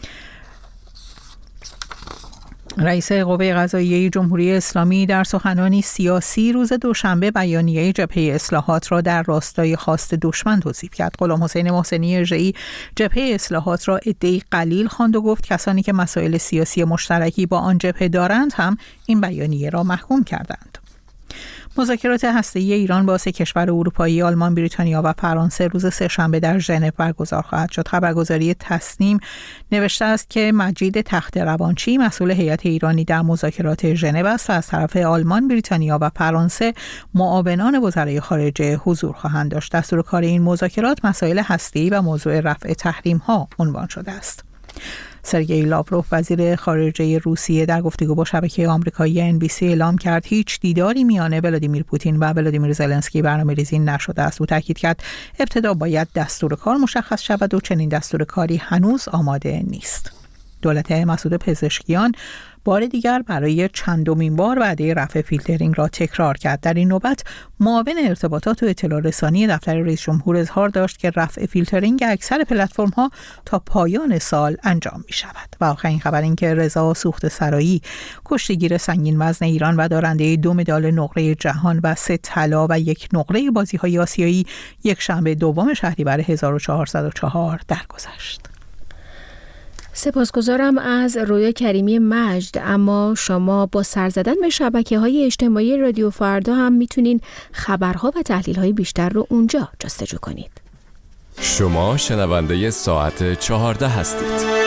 رئیس قوه قضاییه جمهوری اسلامی در سخنرانی سیاسی روز دوشنبه بیانیه جبهه اصلاحات را در راستای خواست دشمن توصیف کرد. غلام حسین محسنی ارجعی جبهه اصلاحات را عده‌ای قلیل خواند و گفت کسانی که مسائل سیاسی مشترکی با آن جبهه دارند هم این بیانیه را محکوم کردند. مذاکرات هسته‌ای ایران با 3 کشور اروپایی آلمان، بریتانیا و فرانسه روز سه‌شنبه در ژنو برگزار خواهد شد. خبرگزاری تصنیم نوشته است که مجید تخت روانچی مسئول هیئت ایرانی در مذاکرات ژنو است و از طرف آلمان، بریتانیا و فرانسه معاونان وزرای خارجه حضور خواهند داشت. دستور کار این مذاکرات مسائل هسته‌ای و موضوع رفع تحریم‌ها عنوان شده است. سرگئی لاوروف وزیر خارجه روسیه در گفتگو با شبکه آمریکایی NBC اعلام کرد هیچ دیداری میان ولادیمیر پوتین و ولادیمیر زلنسکی برنامه‌ریزی نشده است. او تاکید کرد ابتدا باید دستور کار مشخص شود و چنین دستور کاری هنوز آماده نیست. دولت مسعود پزشکیان بار دیگر برای چندمین بار وعده رفع فیلترینگ را تکرار کرد. در این نوبت معاون ارتباطات و اطلاع رسانی دفتر رئیس جمهور اظهار داشت که رفع فیلترینگ اکثر پلتفرم‌ها تا پایان سال انجام می شود. و آخرین خبر این که رضا سوخته سرایی کشتیگیر سنگین وزن ایران و دارنده 2 مدال نقره جهان و 3 طلا و 1 نقره بازی‌های آسیایی یک شنبه 2 شهریور 1404 درگذشت. سپاسگزارم از رویا کریمی مجد. اما شما با سر زدن به شبکه‌های اجتماعی رادیو فردا هم میتونین خبرها و تحلیل‌های بیشتر رو اونجا جستجو کنید. شما شنونده ساعت 14 هستید.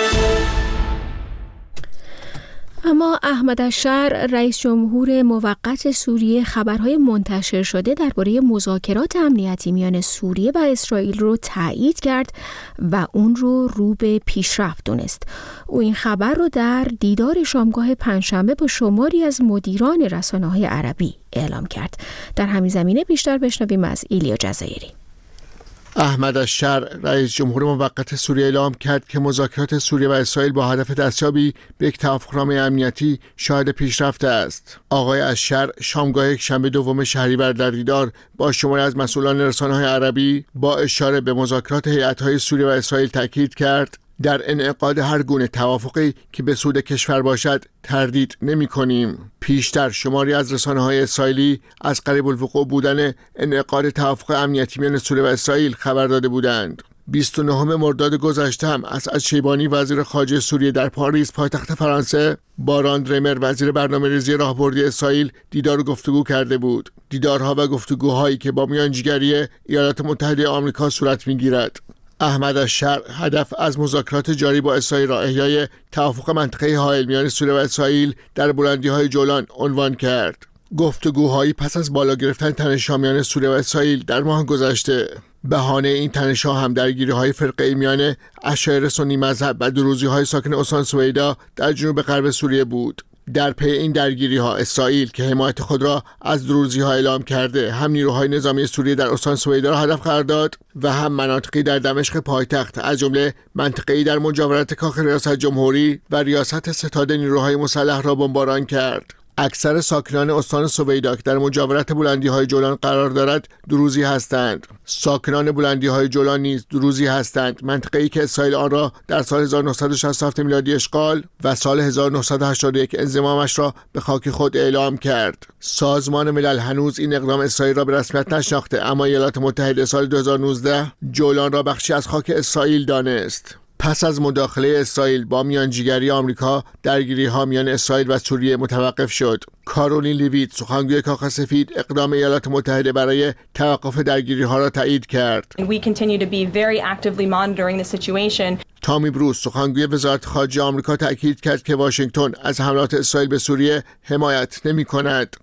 اما احمد الشر رئیس جمهور موقت سوریه خبرهای منتشر شده درباره مذاکرات امنیتی میان سوریه و اسرائیل رو تایید کرد و اون رو به پیشرفت دونست. او این خبر رو در دیدار شامگاه پنجشنبه با شماری از مدیران رسانه‌های عربی اعلام کرد. در همین زمینه بیشتر بشنویم از ایلیا جزایری. احمد الشر رئیس جمهور موقت سوریه اعلام کرد که مذاکرات سوریه و اسرائیل با هدف دستیابی به یک توافقنامه امنیتی شاهد پیشرفت است. آقای الشر شامگاه یکشنبه 2 شهریور در دیدار با شماری از مسئولان رسانه‌های عربی با اشاره به مذاکرات هیئت‌های سوریه و اسرائیل تاکید کرد در انعقاد هر گونه توافقی که به سود کشور باشد تردید نمی‌کنیم. پیشتر شماری از رسانه‌های اسرائیلی از قریب الوقوع بودن انعقاد توافق امنیتی میان سوریه و اسرائیل خبر داده بودند. 29 مرداد گذشته هم اسعد شیبانی وزیر خارجه سوریه در پاریس پایتخت فرانسه با راند ریمر وزیر برنامه‌ریزی راهبردی اسرائیل دیدار و گفتگو کرده بود. دیدارها و گفتگوهایی که با میانجیگری ایالات متحده آمریکا صورت می‌گیرد. احمد الشر هدف از مذاکرات جاری با اسرائیل را احیای توافق منطقه حائل میان سوریه و اسرائیل در بلندی‌های جولان عنوان کرد. گفتگوهایی پس از بالا گرفتن تنش‌ها میان سوریه و اسرائیل در ماه گذشته. بهانه این تنش‌ها هم درگیری‌های فرقه‌ای میان اشاعره سنی مذهب و دروزی‌های ساکن استان سویدا در جنوب غرب سوریه بود. در پی این درگیری‌ها اسرائیل که حمایت خود را از دروزی‌ها اعلام کرده، هم نیروهای نظامی سوریه در استان سویدا را هدف قرار داد و هم مناطقی در دمشق پایتخت، از جمله منطقه‌ای در مجاورت کاخ ریاست جمهوری و ریاست ستاد نیروهای مسلح را بمباران کرد. اکثر ساکنان استان سویدا که در مجاورت بلندی‌های جولان قرار دارد دروزی هستند. ساکنان بلندی‌های جولان نیز دروزی هستند، منطقه‌ای که اسرائیل آن را در سال 1967 میلادی اشغال و سال 1981 انضمامش را به خاک خود اعلام کرد. سازمان ملل هنوز این اقدام اسرائیل را به رسمیت نشناخته، اما ایالات متحده سال 2019 جولان را بخشی از خاک اسرائیل دانست. پس از مداخله اسرائیل با میانجیگری آمریکا، درگیری‌ها میان اسرائیل و سوریه متوقف شد. کارولین لیویت، سخنگوی کاخ سفید، اقدام ایالات متحده برای توقف درگیری‌ها را تایید کرد. تامی بروس، سخنگوی وزارت خارجه آمریکا، تاکید کرد که واشنگتن از حملات اسرائیل به سوریه حمایت نمی‌کند.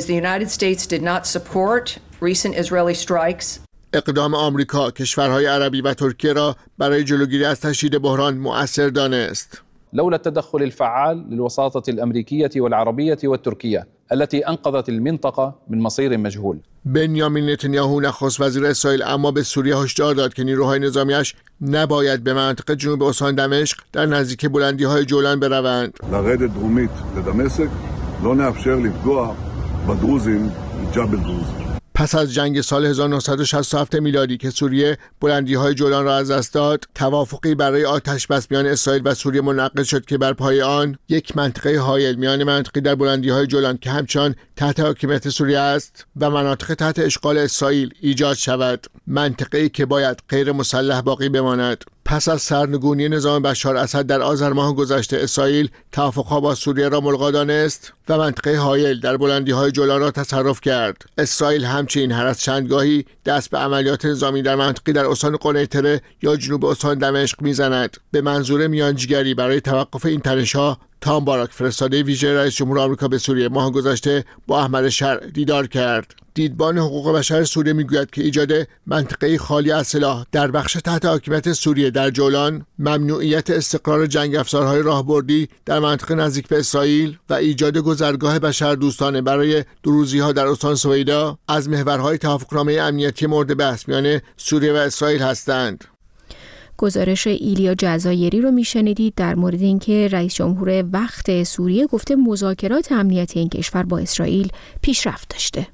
اقدام آمریکا کشورهای عربی و ترکیه را برای جلوگیری از تشدید بحران مؤثر دانست. لولا التدخل الفعال للوساطة الأمريكية والعربية والتركية التي أنقذت المنطقة من مصير مجهول. بنیامین نتانیاهو نخست وزیر اسرائیل اما به سوریه هشدار داد که نیروهای نظامیش نباید به منطقه جنوب استان دمشق در نزدیک بلندی‌های جولان بروند. לרדת דרומית לדמשק לא נאפשר לפגוע בדרוזים בג'בל דרוז. پس از جنگ سال 1967 میلادی که سوریه بلندی‌های جولان را از دست داد، توافقی برای آتش بس میان اسرائیل و سوریه منعقد شد که بر پای آن یک منطقه حائل میان منطقی در بلندی‌های جولان که همچنان تحت حاکمیت سوریه است و مناطق تحت اشغال اسرائیل ایجاد شود، منطقه‌ای که باید غیر مسلح باقی بماند. پس از سرنگونی نظام بشار اسد در آذر ماه گذشته، اسرائیل توافق‌ها با سوریه را ملغا دانست و منطقه حائل در بلندی‌های جولان را تصرف کرد. اسرائیل همچنین هر از چندگاهی دست به عملیات نظامی در منطقه در استان قنیطره یا جنوب استان دمشق می‌زند. به منظور میانجیگری برای توقف این تنش‌ها، تام باراک، فرستاده ویژه رئیس جمهور آمریکا به سوریه، ماه گذشته با احمد شر دیدار کرد. دیدبان حقوق بشر سوریه میگوید که ایجاد منطقه خالی از سلاح در بخش تحت حاکمیت سوریه در جولان، ممنوعیت استقرار جنگ افزارهای راهبردی در منطقه نزدیک به اسرائیل و ایجاد گذرگاه بشردوستانه برای دروزی‌ها در استان سویدا از محورهای توافقنامه امنیتی مورد بحث میان سوریه و اسرائیل هستند. گزارش ایلیا جزایری رو میشنیدید در مورد اینکه رئیس جمهور وقت سوریه گفته مذاکرات امنیتی این کشور با اسرائیل پیشرفت داشته.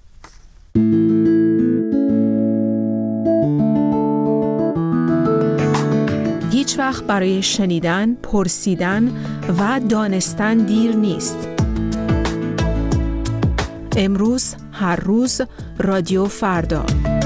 هیچ وقت برای شنیدن، پرسیدن و دانستن دیر نیست. امروز، هر روز، رادیو فردا.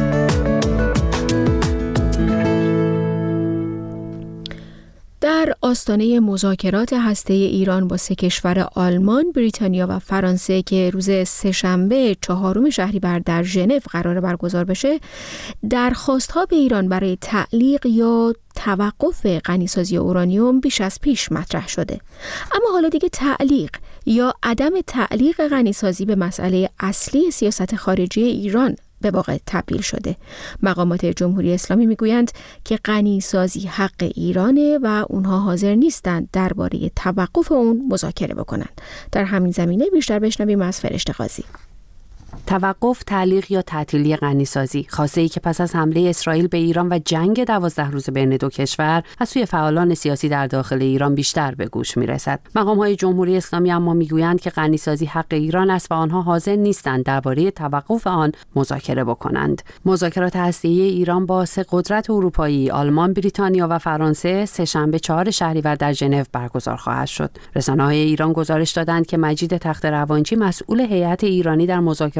در آستانه مذاکرات هسته‌ای ایران با سه کشور آلمان، بریتانیا و فرانسه که روز سه‌شنبه 4 شهریور در ژنو قرار برگزار بشه، درخواست‌ها به ایران برای تعلیق یا توقف غنیسازی اورانیوم بیش از پیش مطرح شده. اما حالا دیگه تعلیق یا عدم تعلیق غنیسازی به مسئله اصلی سیاست خارجی ایران به واقع تبدیل شده. مقامات جمهوری اسلامی میگویند که غنیسازی حق ایرانه و اونها حاضر نیستند درباره توقف اون مذاکره بکنند. در همین زمینه بیشتر بشنویم از فرشته قاضی. توقف، تعلیق یا تعطیلی غنیسازی، خاصه‌ای که پس از حمله اسرائیل به ایران و جنگ 12 روزه بین دو کشور از سوی فعالان سیاسی در داخل ایران بیشتر به گوش میرسد. مقام‌های جمهوری اسلامی اما میگویند که غنیسازی حق ایران است و آنها حاضر نیستند درباره توقف آن مذاکره بکنند. مذاکرات هسته‌ای ایران با سه قدرت اروپایی، آلمان، بریتانیا و فرانسه، سه‌شنبه 4 شهریور در ژنو برگزار خواهد شد. رسانه‌های ایران گزارش دادند که مجید تخت‌روانچی، مسئول هیئت ایرانی در مذاکرات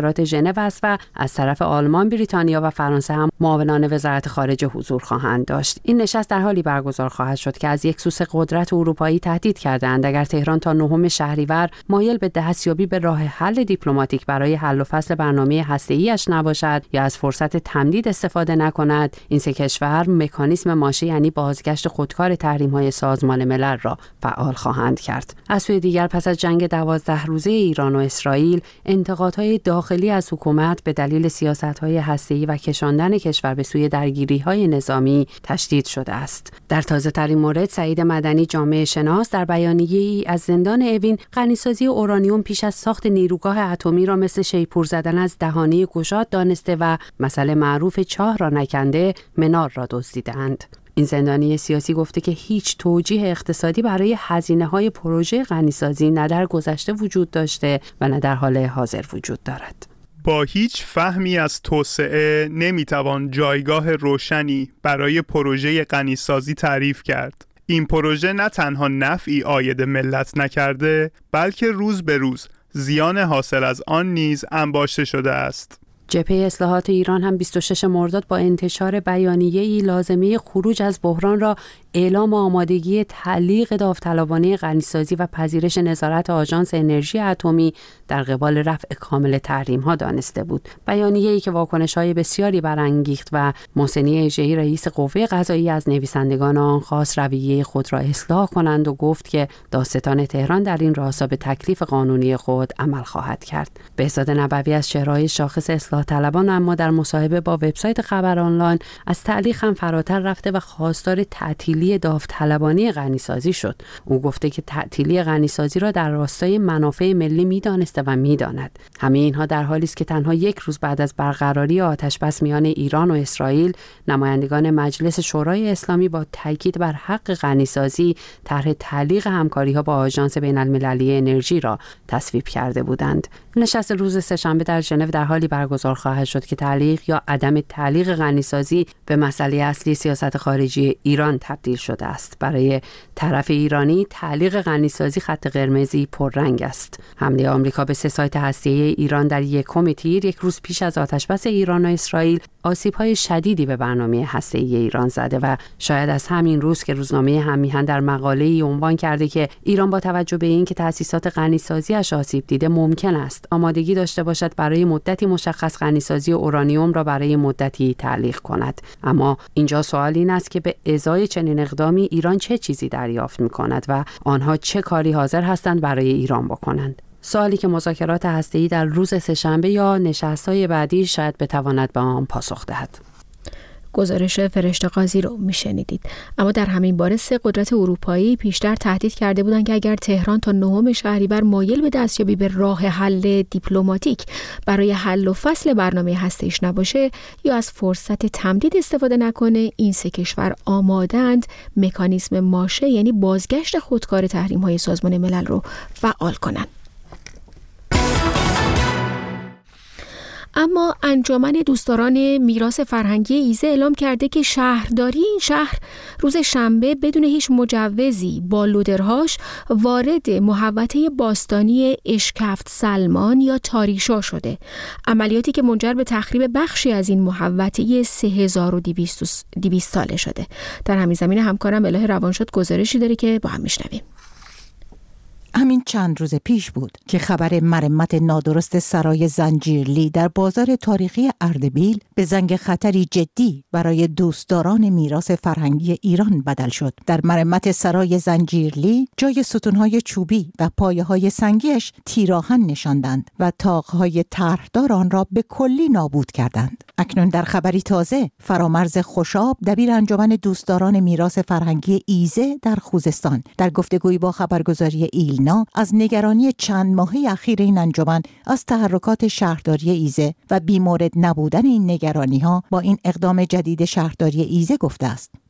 مذاکرات ژنو است و از طرف آلمان، بریتانیا و فرانسه هم معاونان وزارت خارجه حضور خواهند داشت. این نشست در حالی برگزار خواهد شد که از یک سو قدرت اروپایی تهدید کردند اگر تهران تا 9 شهریور مایل به دستیابی به راه حل دیپلماتیک برای حل و فصل برنامه هسته‌ای‌اش نباشد یا از فرصت تمدید استفاده نکند، این سه کشور مکانیزم ماشه یعنی بازگشت خودکار تحریم‌های سازمان ملل را فعال خواهند کرد. از سوی دیگر پس از جنگ 12 روزه ایران و اسرائیل، انتقادهای داخلی از حکومت به دلیل سیاست‌های هسته‌ای و کشاندن کشور به سوی درگیری‌های نظامی تشدید شده است. در تازه‌ترین مورد سعید مدنی جامعه شناس در بیانیه‌ای از زندان اوین غنیسازی اورانیوم پیش از ساخت نیروگاه اتمی را مثل شیپور زدن از دهانه گشاد دانسته و مسئله معروف چاه را نکنده منار را دزدیدند. این زندانی سیاسی گفته که هیچ توجیه اقتصادی برای هزینه‌های پروژه غنیسازی نه در گذشته وجود داشته و نه در حال حاضر وجود دارد. با هیچ فهمی از توسعه نمیتوان جایگاه روشنی برای پروژه غنیسازی تعریف کرد. این پروژه نه تنها نفعی عاید ملت نکرده، بلکه روز به روز زیان حاصل از آن نیز انباشته شده است. جبهه اصلاحات ایران هم 26 مرداد با انتشار بیانیه‌ای لازمه خروج از بحران را اعلام آمادگی تعلیق داوطلبانه غنیسازی و پذیرش نظارت آژانس انرژی اتمی در قبال رفع کامل تحریم‌ها دانسته بود. بیانیه‌ای که واکنش‌های بسیاری برانگیخت و محسنی اژه‌ای رئیس قوه قضاییه از نویسندگان آن خواست رویه خود را اصلاح کنند و گفت که دادستان تهران در این راستا به تکلیف قانونی خود عمل خواهد کرد. بهزاد نبوی از چهره‌های شاخص اصلاح طلبان اما در مصاحبه با وبسایت خبر آنلاین از تعلیق هم فراتر رفته و خواستار تعطیلی داوطلبانه غنیسازی شد. او گفته که تعطیلی غنیسازی را در راستای منافع ملی می‌دانسته و می‌داند. همه اینها در حالی است که تنها یک روز بعد از برقراری آتش‌بس میان ایران و اسرائیل، نمایندگان مجلس شورای اسلامی با تاکید بر حق غنیسازی طرح تعلیق همکاری‌ها با آژانس بین‌المللی انرژی را تصویب کرده بودند. نشست روز سه‌شنبه در ژنو در حالی برگزار خواهد شد که تعلیق یا عدم تعلیق غنیسازی به مسئله اصلی سیاست خارجی ایران تبدیل شده است. برای طرف ایرانی تعلیق غنیسازی خط قرمزی پررنگ است. حمله آمریکا به 3 سایت هسته‌ای ایران در 1 تیر، یک روز پیش از آتشبس ایران و اسرائیل، آسیب‌های شدیدی به برنامه هسته‌ای ایران زده و شاید از همین روز که روزنامه هممیهن در مقاله‌ای عنوان کرده که ایران با توجه به اینکه تأسیسات غنیسازی‌اش آسیب دیده ممکن است آمادگی داشته باشد برای مدتی مشخص غنیسازی اورانیوم را برای مدتی تعلیق کند. اما اینجا سوال این است که به ازای چنین اقدامی ایران چه چیزی دریافت می‌کند و آنها چه کاری حاضر هستند برای ایران بکنند. سوالی که مذاکرات هسته‌ای در روز سه‌شنبه یا نشست‌های بعدی شاید بتواند به آن پاسخ دهد. گزارش فرشته قاضی رو میشنیدید. اما در همین باره 3 قدرت اروپایی پیشتر تهدید کرده بودند که اگر تهران تا 9 شهریور مایل به دستیابی به راه حل دیپلماتیک برای حل و فصل برنامه هسته‌ایش نباشه یا از فرصت تمدید استفاده نکنه، این 3 کشور آماده‌اند مکانیزم ماشه یعنی بازگشت خودکار تحریم‌های سازمان ملل رو فعال کنند. اما انجمن دوستداران میراث فرهنگی ایزه اعلام کرده که شهرداری این شهر روز شنبه بدون هیچ مجوزی با لودرهاش وارد محوطه باستانی اشکفت سلمان یا تاریشا شده. عملیاتی که منجر به تخریب بخشی از این محوطه 3200 ساله شده. در همین زمینه همکارم الهه روانشاد گزارشی داره که با هم میشنویم. همین چند روز پیش بود که خبر مرمت نادرست سرای زنجیرلی در بازار تاریخی اردبیل به زنگ خطری جدی برای دوستداران میراث فرهنگی ایران بدل شد. در مرمت سرای زنجیرلی جای ستونهای چوبی و پایه‌های سنگیش تیراهن نشاندند و طاقهای طرحدار آن را به کلی نابود کردند. اکنون در خبری تازه فرامرز خوشاب دبیر انجمن دوستداران میراث فرهنگی ایزه در خوزستان در گفتگویی با خبرگزاری ایلنا از نگرانی چند ماهه اخیر این انجمن از تحرکات شهرداری ایزه و بیمورد نبودن این نگرانی‌ها با این اقدام جدید شهرداری ایزه گفته است.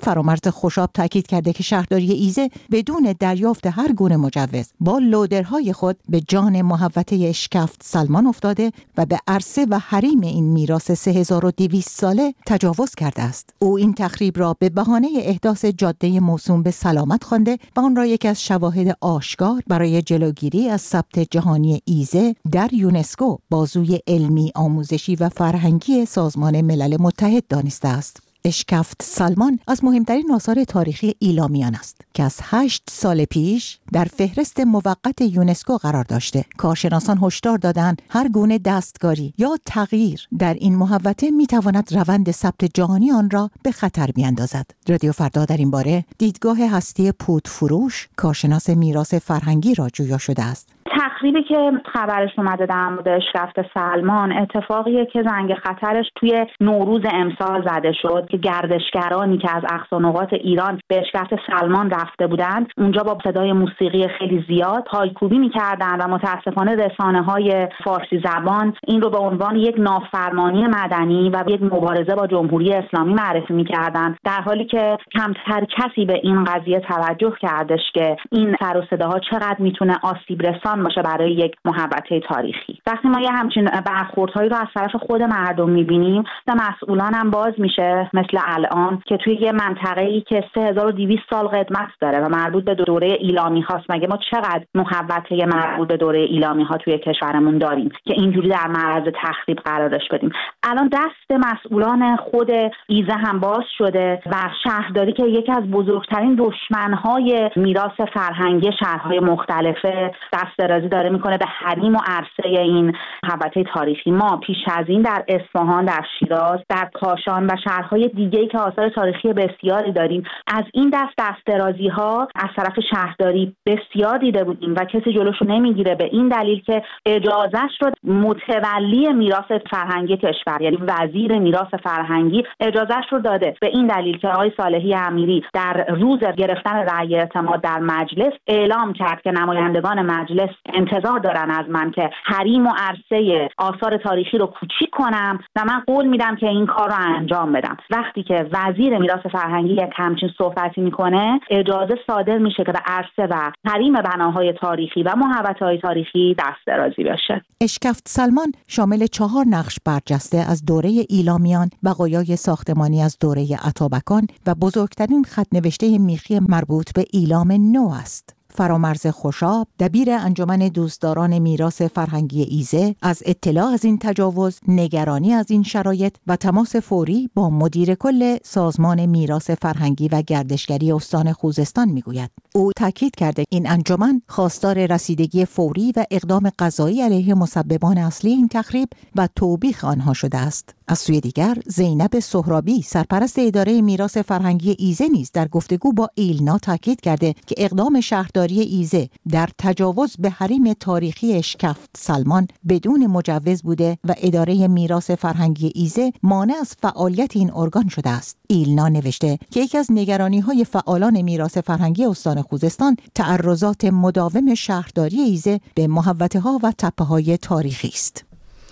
فرامرز خوشاب تاکید کرده که شهرداری ایزه بدون دریافت هر گونه مجوز با لودرهای خود به جان محوطه اشکفت سلمان افتاده و به عرصه و حریم این میراث 3200 ساله تجاوز کرده است. او این تخریب را به بهانه احداث جاده موسوم به سلامت خوانده و آن را یکی از شواهد آشکار برای جلوگیری از ثبت جهانی ایزه در یونسکو بازوی علمی، آموزشی و فرهنگی سازمان ملل متحد دانسته است. اشکفت سلمان از مهمترین آثار تاریخی ایلامیان است که از 8 سال پیش در فهرست موقت یونسکو قرار داشته. کارشناسان هشدار دادند هر گونه دستکاری یا تغییر در این محوطه میتواند روند ثبت جهانی آن را به خطر بیاندازد. رادیو فردا در این باره دیدگاه هستی پودفروش، کارشناس میراث فرهنگی را جویا شده است. تخریبی که خبرش اومده در مورد اشکفت سلمان اتفاقیه که زنگ خطرش توی نوروز امسال زده شد که گردشگرانی که از اقصا نقاط ایران به اشکفت سلمان رفته بودند اونجا با صدای موسیقی خیلی زیاد پایکوبی می‌کردند و متاسفانه رسانه‌های فارسی زبان این رو به عنوان یک نافرمانی مدنی و یک مبارزه با جمهوری اسلامی معرفی می‌کردند، در حالی که کمتر کسی به این قضیه توجه کردش که این سر و صداها چقدر میتونه آسیب رسان باشه برای یک محوطه تاریخی. وقتی ما یه همچین برخوردهایی رو از طرف خود مردم می‌بینیم، مسئولان هم باز میشه مثل الان که توی یه منطقه‌ای که 3200 سال قدمت داره و مربوط به دوره ایلامی هاست، مگه ما چقدر محوطه مربوط به دوره ایلامی ها توی کشورمون داریم که اینجوری در معرض تخریب قرارش بدیم؟ الان دست مسئولان خود ایزه هم باز شده و شهرداری که یکی از بزرگترین دشمن‌های میراث فرهنگی شهرهای مختلفه دست درازی داره میکنه به حریم و عرصه این محوطه تاریخی. ما پیش از این در اصفهان، در شیراز، در کاشان و شهرهای دیگه‌ای که آثار تاریخی بسیاری داریم از این دست درازی‌ها از طرف شهرداری بسیار دیده بودیم و کسی جلوشو نمیگیره، به این دلیل که اجازهش رو متولی میراث فرهنگی کشور یعنی وزیر میراث فرهنگی اجازهش رو داده، به این دلیل که آقای صالحی امیری در روز گرفتن رأی اعتماد در مجلس اعلام کرد که نمایندگان مجلس انتظار دارن از من که حریم و عرصه آثار تاریخی رو کوچیک کنم و من قول میدم که این کار رو انجام بدم. وقتی که وزیر میراث فرهنگی یک همچین صحبتی میکنه، اجازه صادر میشه که به عرصه و حریم بناهای تاریخی و محوطه‌های تاریخی دست درازی بشه. اشکفت سلمان شامل 4 نقش برجسته از دوره ایلامیان، بقایای ساختمانی از دوره اتابکان و بزرگترین خط نوشته میخی مربوط به ایلام نو است. فرامرز خوشاب، دبیر انجمن دوستداران میراث فرهنگی ایزه، از اطلاع از این تجاوز، نگرانی از این شرایط و تماس فوری با مدیر کل سازمان میراث فرهنگی و گردشگری استان خوزستان میگوید. او تاکید کرده این انجمن خواستار رسیدگی فوری و اقدام قضایی علیه مسببان اصلی این تخریب و توبیخ آنها شده است. از سوی دیگر زینب سهرابی، سرپرست اداره میراث فرهنگی ایزه نیز در گفتگو با ایلنا تاکید کرده که اقدام شهرداری ایزه در تجاوز به حریم تاریخی اشکفت سلمان بدون مجوز بوده و اداره میراث فرهنگی ایزه مانع از فعالیت این ارگان شده است. ایلنا نوشته که یکی از نگرانی‌های فعالان میراث فرهنگی استان خوزستان تعرضات مداوم شهرداری ایزه به محوطه‌ها و تپه‌های تاریخی است.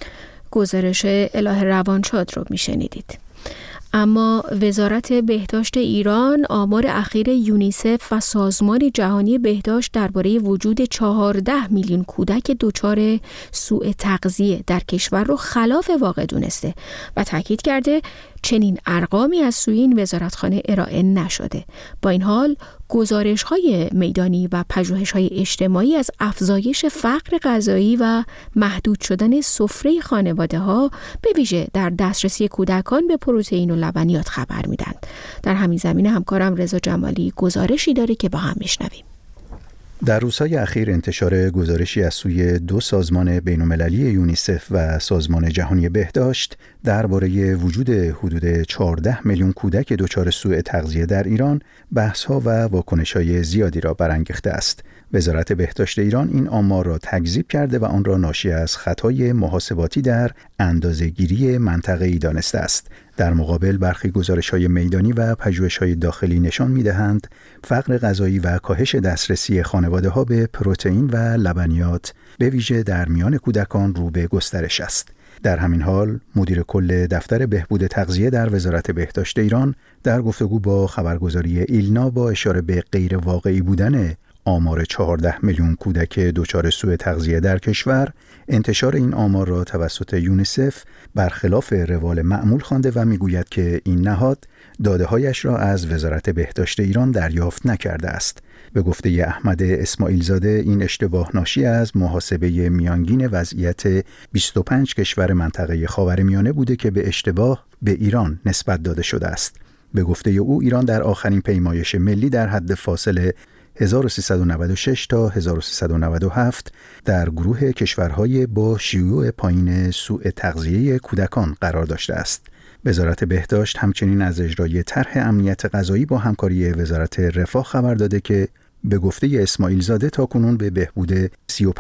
گزارش اله روانشاد رو میشنیدید. اما وزارت بهداشت ایران آمار اخیر یونیسف و سازمان جهانی بهداشت درباره وجود 14 میلیون کودک دچار سوء تغذیه در کشور رو خلاف واقع دونسته و تاکید کرده چنین ارقامی از سوی این وزارتخانه ارائه نشده. با این حال گزارش‌های میدانی و پژوهش‌های اجتماعی از افزایش فقر غذایی و محدود شدن سفره خانواده‌ها به ویژه در دسترسی کودکان به پروتئین و لبنیات خبر میدند. در همین زمینه همکارم رضا جمالی گزارشی داره که با هم میشنویم. در روزهای اخیر انتشار گزارشی از سوی 2 سازمان بین‌المللی یونیسف و سازمان جهانی بهداشت درباره وجود حدود 14 میلیون کودک دچار سوء تغذیه در ایران بحث‌ها و واکنش‌های زیادی را برانگیخته است. وزارت بهداشت ایران این آمار را تکذیب کرده و آن را ناشی از خطای محاسباتی در اندازه‌گیری منطقه‌ای دانسته است. در مقابل برخی گزارش‌های میدانی و پژوهش‌های داخلی نشان می‌دهند فقر غذایی و کاهش دسترسی خانواده‌ها به پروتئین و لبنیات به ویژه در میان کودکان رو به گسترش است. در همین حال مدیر کل دفتر بهبود تغذیه در وزارت بهداشت ایران در گفتگو با خبرگزاری ایلنا با اشاره به غیر واقعی بودن آمار 14 میلیون کودک دچار سوء تغذیه در کشور، انتشار این آمار را توسط یونیسف برخلاف روال معمول خوانده و میگوید که این نهاد داده‌هایش را از وزارت بهداشت ایران دریافت نکرده است. به گفته احمد اسماعیل زاده این اشتباه ناشی از محاسبه میانگین وضعیت 25 کشور منطقه خاورمیانه بوده که به اشتباه به ایران نسبت داده شده است. به گفته او ایران در آخرین پیمایش ملی در حد فاصله 1396 تا 1397 در گروه کشورهای با شیوع پایین سوء تغذیه کودکان قرار داشته است. وزارت بهداشت همچنین از اجرای طرح امنیت غذایی با همکاری وزارت رفاه خبر داده که به گفته اسماعیل زاده تاکنون به بهبود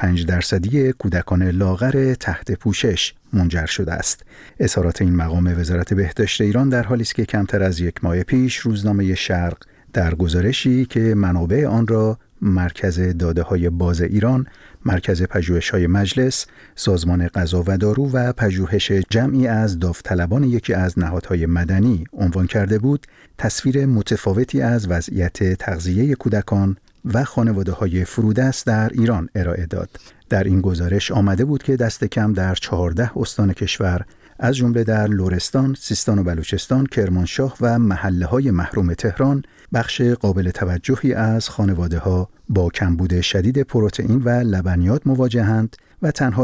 35% کودکان لاغر تحت پوشش منجر شده است. اظهارات این مقام وزارت بهداشت ایران در حالی است که کمتر از یک ماه پیش روزنامه شرق در گزارشی که منابع آن را مرکز داده‌های باز ایران، مرکز پژوهش‌های مجلس، سازمان غذا و دارو و پژوهش جمعی از داوطلبان یکی از نهادهای مدنی عنوان کرده بود، تصویر متفاوتی از وضعیت تغذیه کودکان و خانواده‌های فرودست در ایران ارائه داد. در این گزارش آمده بود که دست کم در 14 استان کشور از جمله در لرستان، سیستان و بلوچستان، کرمانشاه و محله‌های محروم تهران بخش قابل توجهی از خانواده‌ها با کمبود شدید پروتئین و لبنیات مواجهند و تنها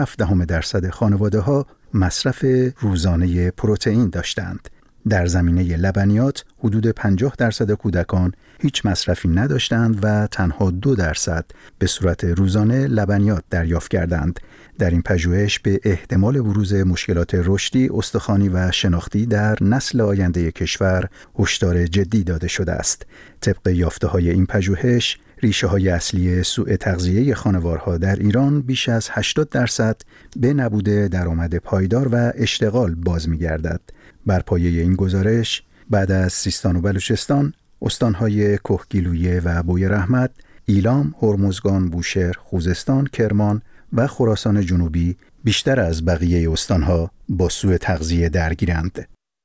1.7% خانواده‌ها مصرف روزانه پروتئین داشتند. در زمینه لبنیات حدود 50% کودکان هیچ مصرفی نداشتند و تنها 2% به صورت روزانه لبنیات دریافت کردند. در این پژوهش به احتمال بروز مشکلات رشدی، استخوانی و شناختی در نسل آینده کشور هشدار جدی داده شده است. طبق یافته‌های این پژوهش، ریشه‌های اصلی سوء تغذیه خانوارها در ایران بیش از 80% به نبود درآمد پایدار و اشتغال باز می‌گردد. بر پایه این گزارش، بعد از سیستان و بلوچستان، استان‌های کهگیلویه و بوی رحمت، ایلام، هرمزگان، بوشهر، خوزستان، کرمان و خراسان جنوبی بیشتر از بقیه استان‌ها با سوء تغذیه درگیرند.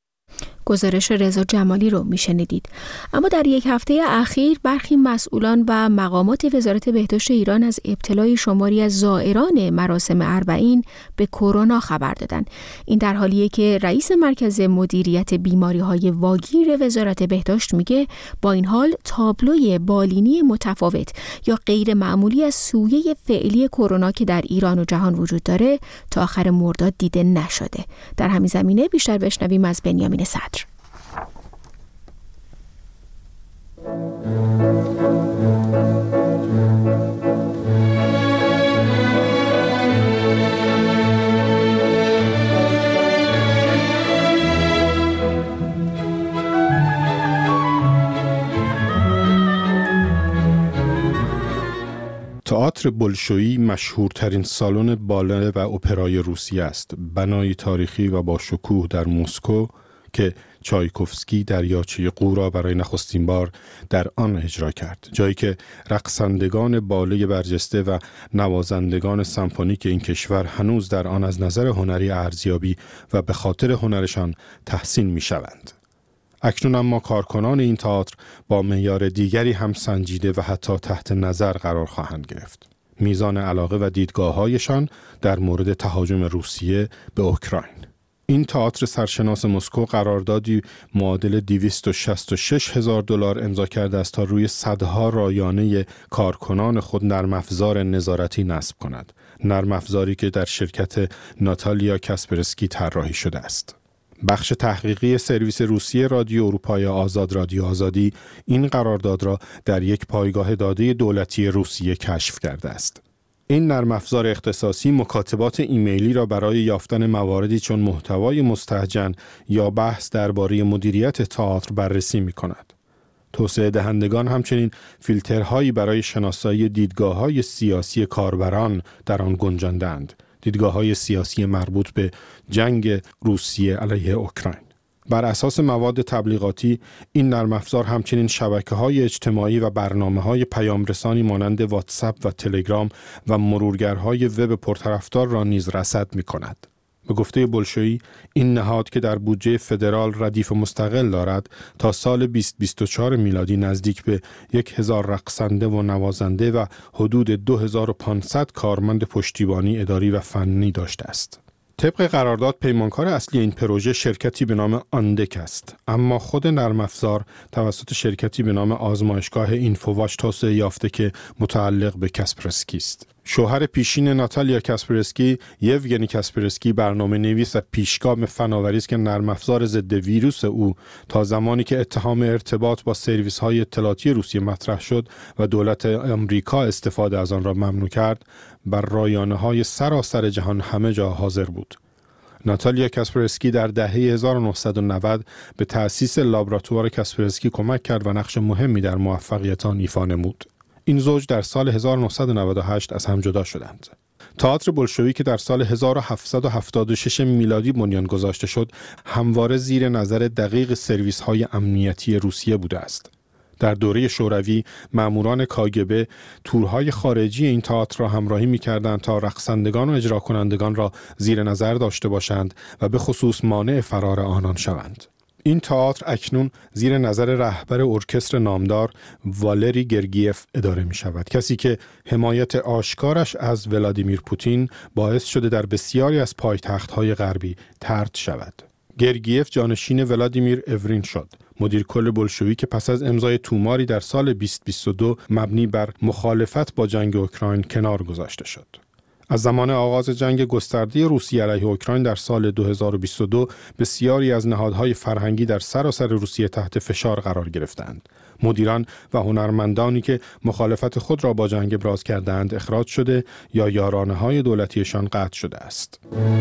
گزارش رضا جمالی رو میشنیدید. اما در یک هفته اخیر برخی مسئولان و مقامات وزارت بهداشت ایران از ابتلای شماری از زائران مراسم اربعین به کرونا خبر دادند. این در حالیه که رئیس مرکز مدیریت بیماری‌های واگیر وزارت بهداشت میگه با این حال تابلوی بالینی متفاوت یا غیر معمولی از سویه فعلی کرونا که در ایران و جهان وجود داره تا آخر مرداد دیده نشده. در همین زمینه بیشتر بشنویم از بنیامین صدر. تئاتر بولشویی مشهورترین سالن باله و اپرای روسیه است. بنای تاریخی و با شکوه در مسکو که چایکوفسکی دریاچه قو را برای نخستین بار در آن اجرا کرد. جایی که رقصندگان باله برجسته و نوازندگان سمفونیک این کشور هنوز در آن از نظر هنری ارزیابی و به خاطر هنرشان تحسین می شوند. اکنون اما کارکنان این تئاتر با معیار دیگری هم سنجیده و حتی تحت نظر قرار خواهند گرفت. میزان علاقه و دیدگاه‌هایشان در مورد تهاجم روسیه به اوکراین. این تئاتر سرشناس مسکو قراردادی معادل $266,000 امضا کرده است تا روی صدها رایانه کارکنان خود نرم افزار نظارتی نصب کند. نرم افزاری که در شرکت ناتالیا کاسپرسکی طراحی شده است. بخش تحقیقی سرویس روسیه رادیو اروپای آزاد رادیو آزادی این قرارداد را در یک پایگاه داده دولتی روسیه کشف کرده است. این نرم افزار اختصاصی مکاتبات ایمیلی را برای یافتن مواردی چون محتوای مستهجن یا بحث درباره مدیریت تئاتر بررسی می‌کند. توسعه دهندگان همچنین فیلترهایی برای شناسایی دیدگاه‌های سیاسی کاربران در آن گنجانده‌اند. دیدگاه‌های سیاسی مربوط به جنگ روسیه علیه اوکراین. بر اساس مواد تبلیغاتی، این نرم افزار همچنین شبکه‌های اجتماعی و برنامه‌های پیامرسانی مانند واتساپ و تلگرام و مرورگرهای وب پرطرفدار را نیز رصد می‌کند. به گفته بولشویی این نهاد که در بودجه فدرال ردیف مستقل دارد تا سال 2024 میلادی نزدیک به 1000 رقصنده و نوازنده و حدود 2500 کارمند پشتیبانی اداری و فنی داشته است. طبق قرارداد پیمانکار اصلی این پروژه شرکتی به نام آندک است، اما خود نرم افزار توسط شرکتی به نام آزمایشگاه اینفوواچ توسعه یافته که متعلق به کاسپرسکی است. شوهر پیشین ناتالیا کاسپرسکی، یوگنی کاسپرسکی، برنامه نویس و پیشگام فناوری است که نرم افزار ضد ویروس او تا زمانی که اتهام ارتباط با سرویس های اطلاعاتی روسیه مطرح شد و دولت آمریکا استفاده از آن را ممنوع کرد، بر رایانه های سراسر جهان همه جا حاضر بود. ناتالیا کاسپرسکی در دهه 1990 به تأسیس لابراتوار کاسپرسکی کمک کرد و نقش مهمی در موفقیت آن ایفا نمود. این زوج در سال 1998 از هم جدا شدند. تئاتر بولشویی که در سال 1776 میلادی بنیان گذاشته شد، همواره زیر نظر دقیق سرویس‌های امنیتی روسیه بوده است. در دوره شوروی ماموران کاگبه تورهای خارجی این تئاتر را همراهی می‌کردند تا رقصندگان و اجرا کنندگان را زیر نظر داشته باشند و به خصوص مانع فرار آنان شوند. این تئاتر اکنون زیر نظر رهبر ارکستر نامدار والری گرگیف اداره می شود، کسی که حمایت آشکارش از ولادیمیر پوتین باعث شده در بسیاری از پایتخت‌های غربی طرد شود. گرگیف جانشین ولادیمیر اورین شد، مدیر کل بولشویی که پس از امضای توماری در سال 2022 مبنی بر مخالفت با جنگ اوکراین کنار گذاشته شد. از زمان آغاز جنگ گسترده روسیه علیه اوکراین در سال 2022 بسیاری از نهادهای فرهنگی در سراسر روسیه تحت فشار قرار گرفتند. مدیران و هنرمندانی که مخالفت خود را با جنگ ابراز کردند اخراج شده یا یارانه‌های دولتیشان قطع شده است.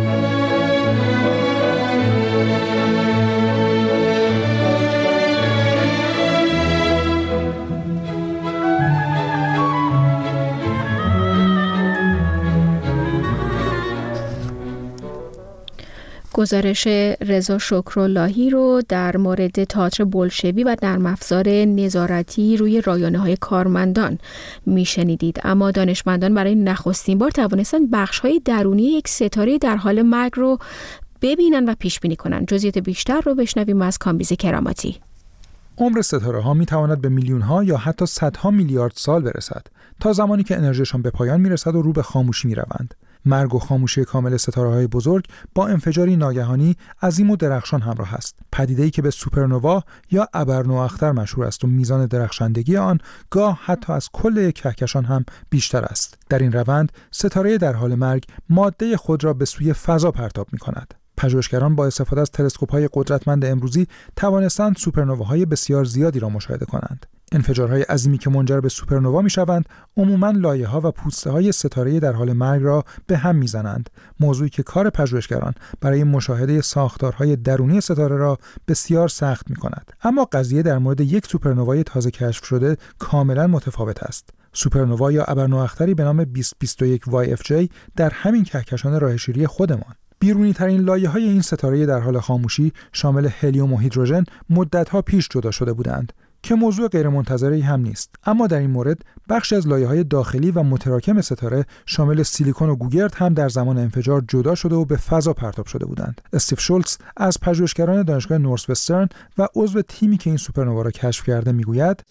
گزارش رضا شکراللهی رو در مورد تئاتر بولشوی و نرم افزار نظارتی روی رایانه‌های کارمندان میشنیدید. اما دانشمندان برای نخستین بار توانستند بخش‌های درونی یک ستاره در حال مرگ رو ببینن و پیش بینی کنن. جزئیات بیشتر رو بشنویم از کامبیز کراماتی. عمر ستاره‌ها می‌تواند به میلیون‌ها یا حتی صدها میلیارد سال برسد، تا زمانی که انرژیشان به پایان میرسد و رو به خاموشی میروند. مرگ و خاموشی کامل ستاره‌های بزرگ با انفجاری ناگهانی عظیم و درخشان همراه است. پدیده‌ای که به سوپرنووا یا ابرنواختر مشهور است و میزان درخشندگی آن گاه حتی از کل یک کهکشان هم بیشتر است. در این روند ستاره در حال مرگ ماده خود را به سوی فضا پرتاب می‌کند. پژوهشگران با استفاده از تلسکوپ‌های قدرتمند امروزی توانستند سوپرنواهای بسیار زیادی را مشاهده کنند. انفجارهای عظیمی که منجر به سوپرنوا می‌شوند، عموماً لایه‌ها و پوسته‌های ستاره در حال مرگ را به هم می‌زنند، موضوعی که کار پژوهشگران برای مشاهده ساختارهای درونی ستاره را بسیار سخت می‌کند. اما قضیه در مورد یک سوپرنوای تازه کشف شده کاملاً متفاوت است. سوپرنوا یا ابرنواختری به نام 2021 YFJ در همین کهکشان راهشیری خودمان. بیرونی ترین لایه‌های این ستاره در حال خاموشی شامل هلیوم و هیدروژن مدت‌ها پیش جدا شده بودند که موضوع غیرمنتظره‌ای هم نیست. اما در این مورد بخشی از لایه‌های داخلی و متراکم ستاره شامل سیلیکون و گوگرد هم در زمان انفجار جدا شده و به فضا پرتاب شده بودند. استیو شولتز از پژوهشگران دانشگاه نورثوسترن و عضو تیمی که این سوپرنوا را کشف کرده میگوید: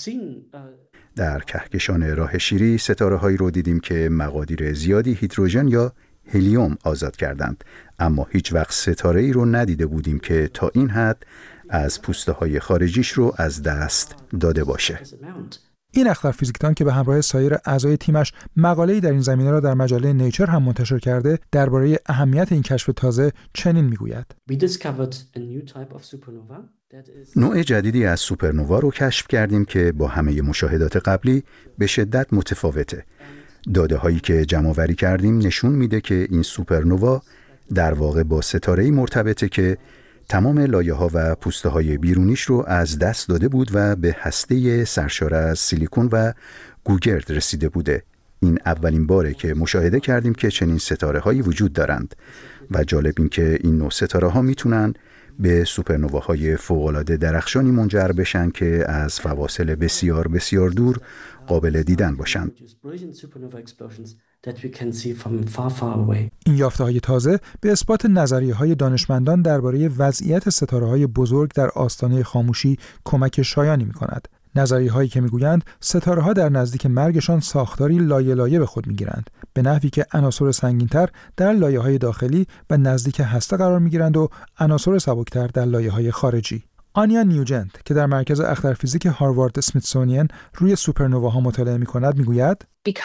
در کهکشان راه شیری ستاره‌هایی رو دیدیم که مقادیر زیادی هیدروژن یا هلیوم آزاد کردند، اما هیچ وقت ستاره‌ای رو ندیده بودیم که تا این حد از پوسته‌های خارجیش رو از دست داده باشه. این اخترفیزیکدان که به همراه سایر اعضای تیمش مقاله‌ای در این زمینه را در مجله نیچر هم منتشر کرده، درباره اهمیت این کشف تازه چنین میگوید: نوع جدیدی از سوپرنوا رو کشف کردیم که با همه مشاهدات قبلی به شدت متفاوته. داده‌هایی که جمع‌آوری کردیم نشون میده که این سوپرنوا در واقع با ستاره‌ای مرتبطه که تمام لایه‌ها و پوسته‌های بیرونیش رو از دست داده بود و به هسته سرشار از سیلیکون و گوگرد رسیده بوده. این اولین باره که مشاهده کردیم که چنین ستاره‌هایی وجود دارند و جالب این که این نوع ستاره‌ها میتونن به سوپرنواهای فوق‌العاده درخشانی منجر بشن که از فواصل بسیار بسیار دور قابل دیدن باشند. این یافته‌های تازه به اثبات نظریه‌های دانشمندان درباره وضعیت ستاره‌های بزرگ در آستانه خاموشی کمک شایانی می‌کند. نظریه‌هایی که می‌گویند ستاره‌ها در نزدیک مرگشان ساختاری لایه به خود می‌گیرند، به نحوی که عناصر سنگین‌تر در لایه‌های داخلی و نزدیک هسته قرار می‌گیرند و عناصر سبکتر در لایه‌های خارجی. آنیا نیوجنت که در مرکز اخترفیزیک هاروارد اسمیتسونیان روی سوپرنواها مطالعه می‌کند می‌گوید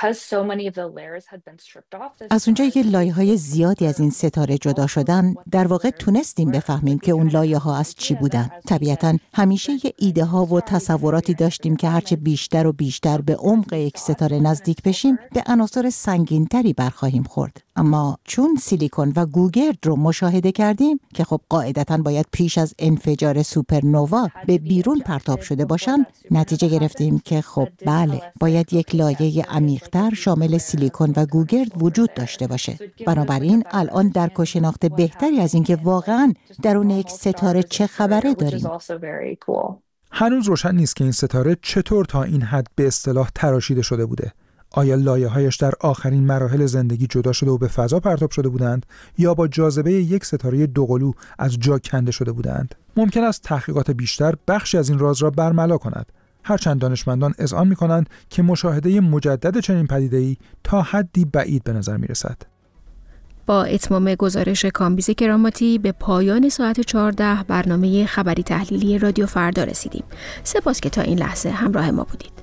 از اونجایی که لایه‌های زیادی از این ستاره جدا شدن، در واقع تونستیم بفهمیم که اون لایه‌ها از چی بودن. طبیعتاً همیشه یه ایده ها و تصوراتی داشتیم که هرچه بیشتر و بیشتر به عمق یک ستاره نزدیک بشیم، به عناصر سنگین‌تری برخواهیم خورد. اما چون سیلیکون و گوگرد رو مشاهده کردیم که خب قاعدتاً باید پیش از انفجار سوپرنوا به بیرون پرتاب شده باشن، نتیجه گرفتیم که خب بله، باید یک لایه عمیق‌تر شامل سیلیکون و گوگرد وجود داشته باشه. بنابراین الان درک و شناخت بهتری از اینکه واقعاً درون یک ستاره چه خبره داریم. هنوز روشن نیست که این ستاره چطور تا این حد به اصطلاح تراشیده شده بوده. آیا لایه‌هایش در آخرین مراحل زندگی جدا شده و به فضا پرتاب شده بودند یا با جاذبه یک ستاره دوقلو از جا کنده شده بودند؟ ممکن است تحقیقات بیشتر بخشی از این راز را برملا کند. هرچند دانشمندان اذعان می‌کنند که مشاهده مجدد چنین پدیده‌ای تا حدی بعید به نظر می‌رسد. با اتمام گزارش کامبیز کراماتی به پایان ساعت 14 برنامه خبری تحلیلی رادیو فردا رسیدیم. سپاس که تا این لحظه همراه ما بودید.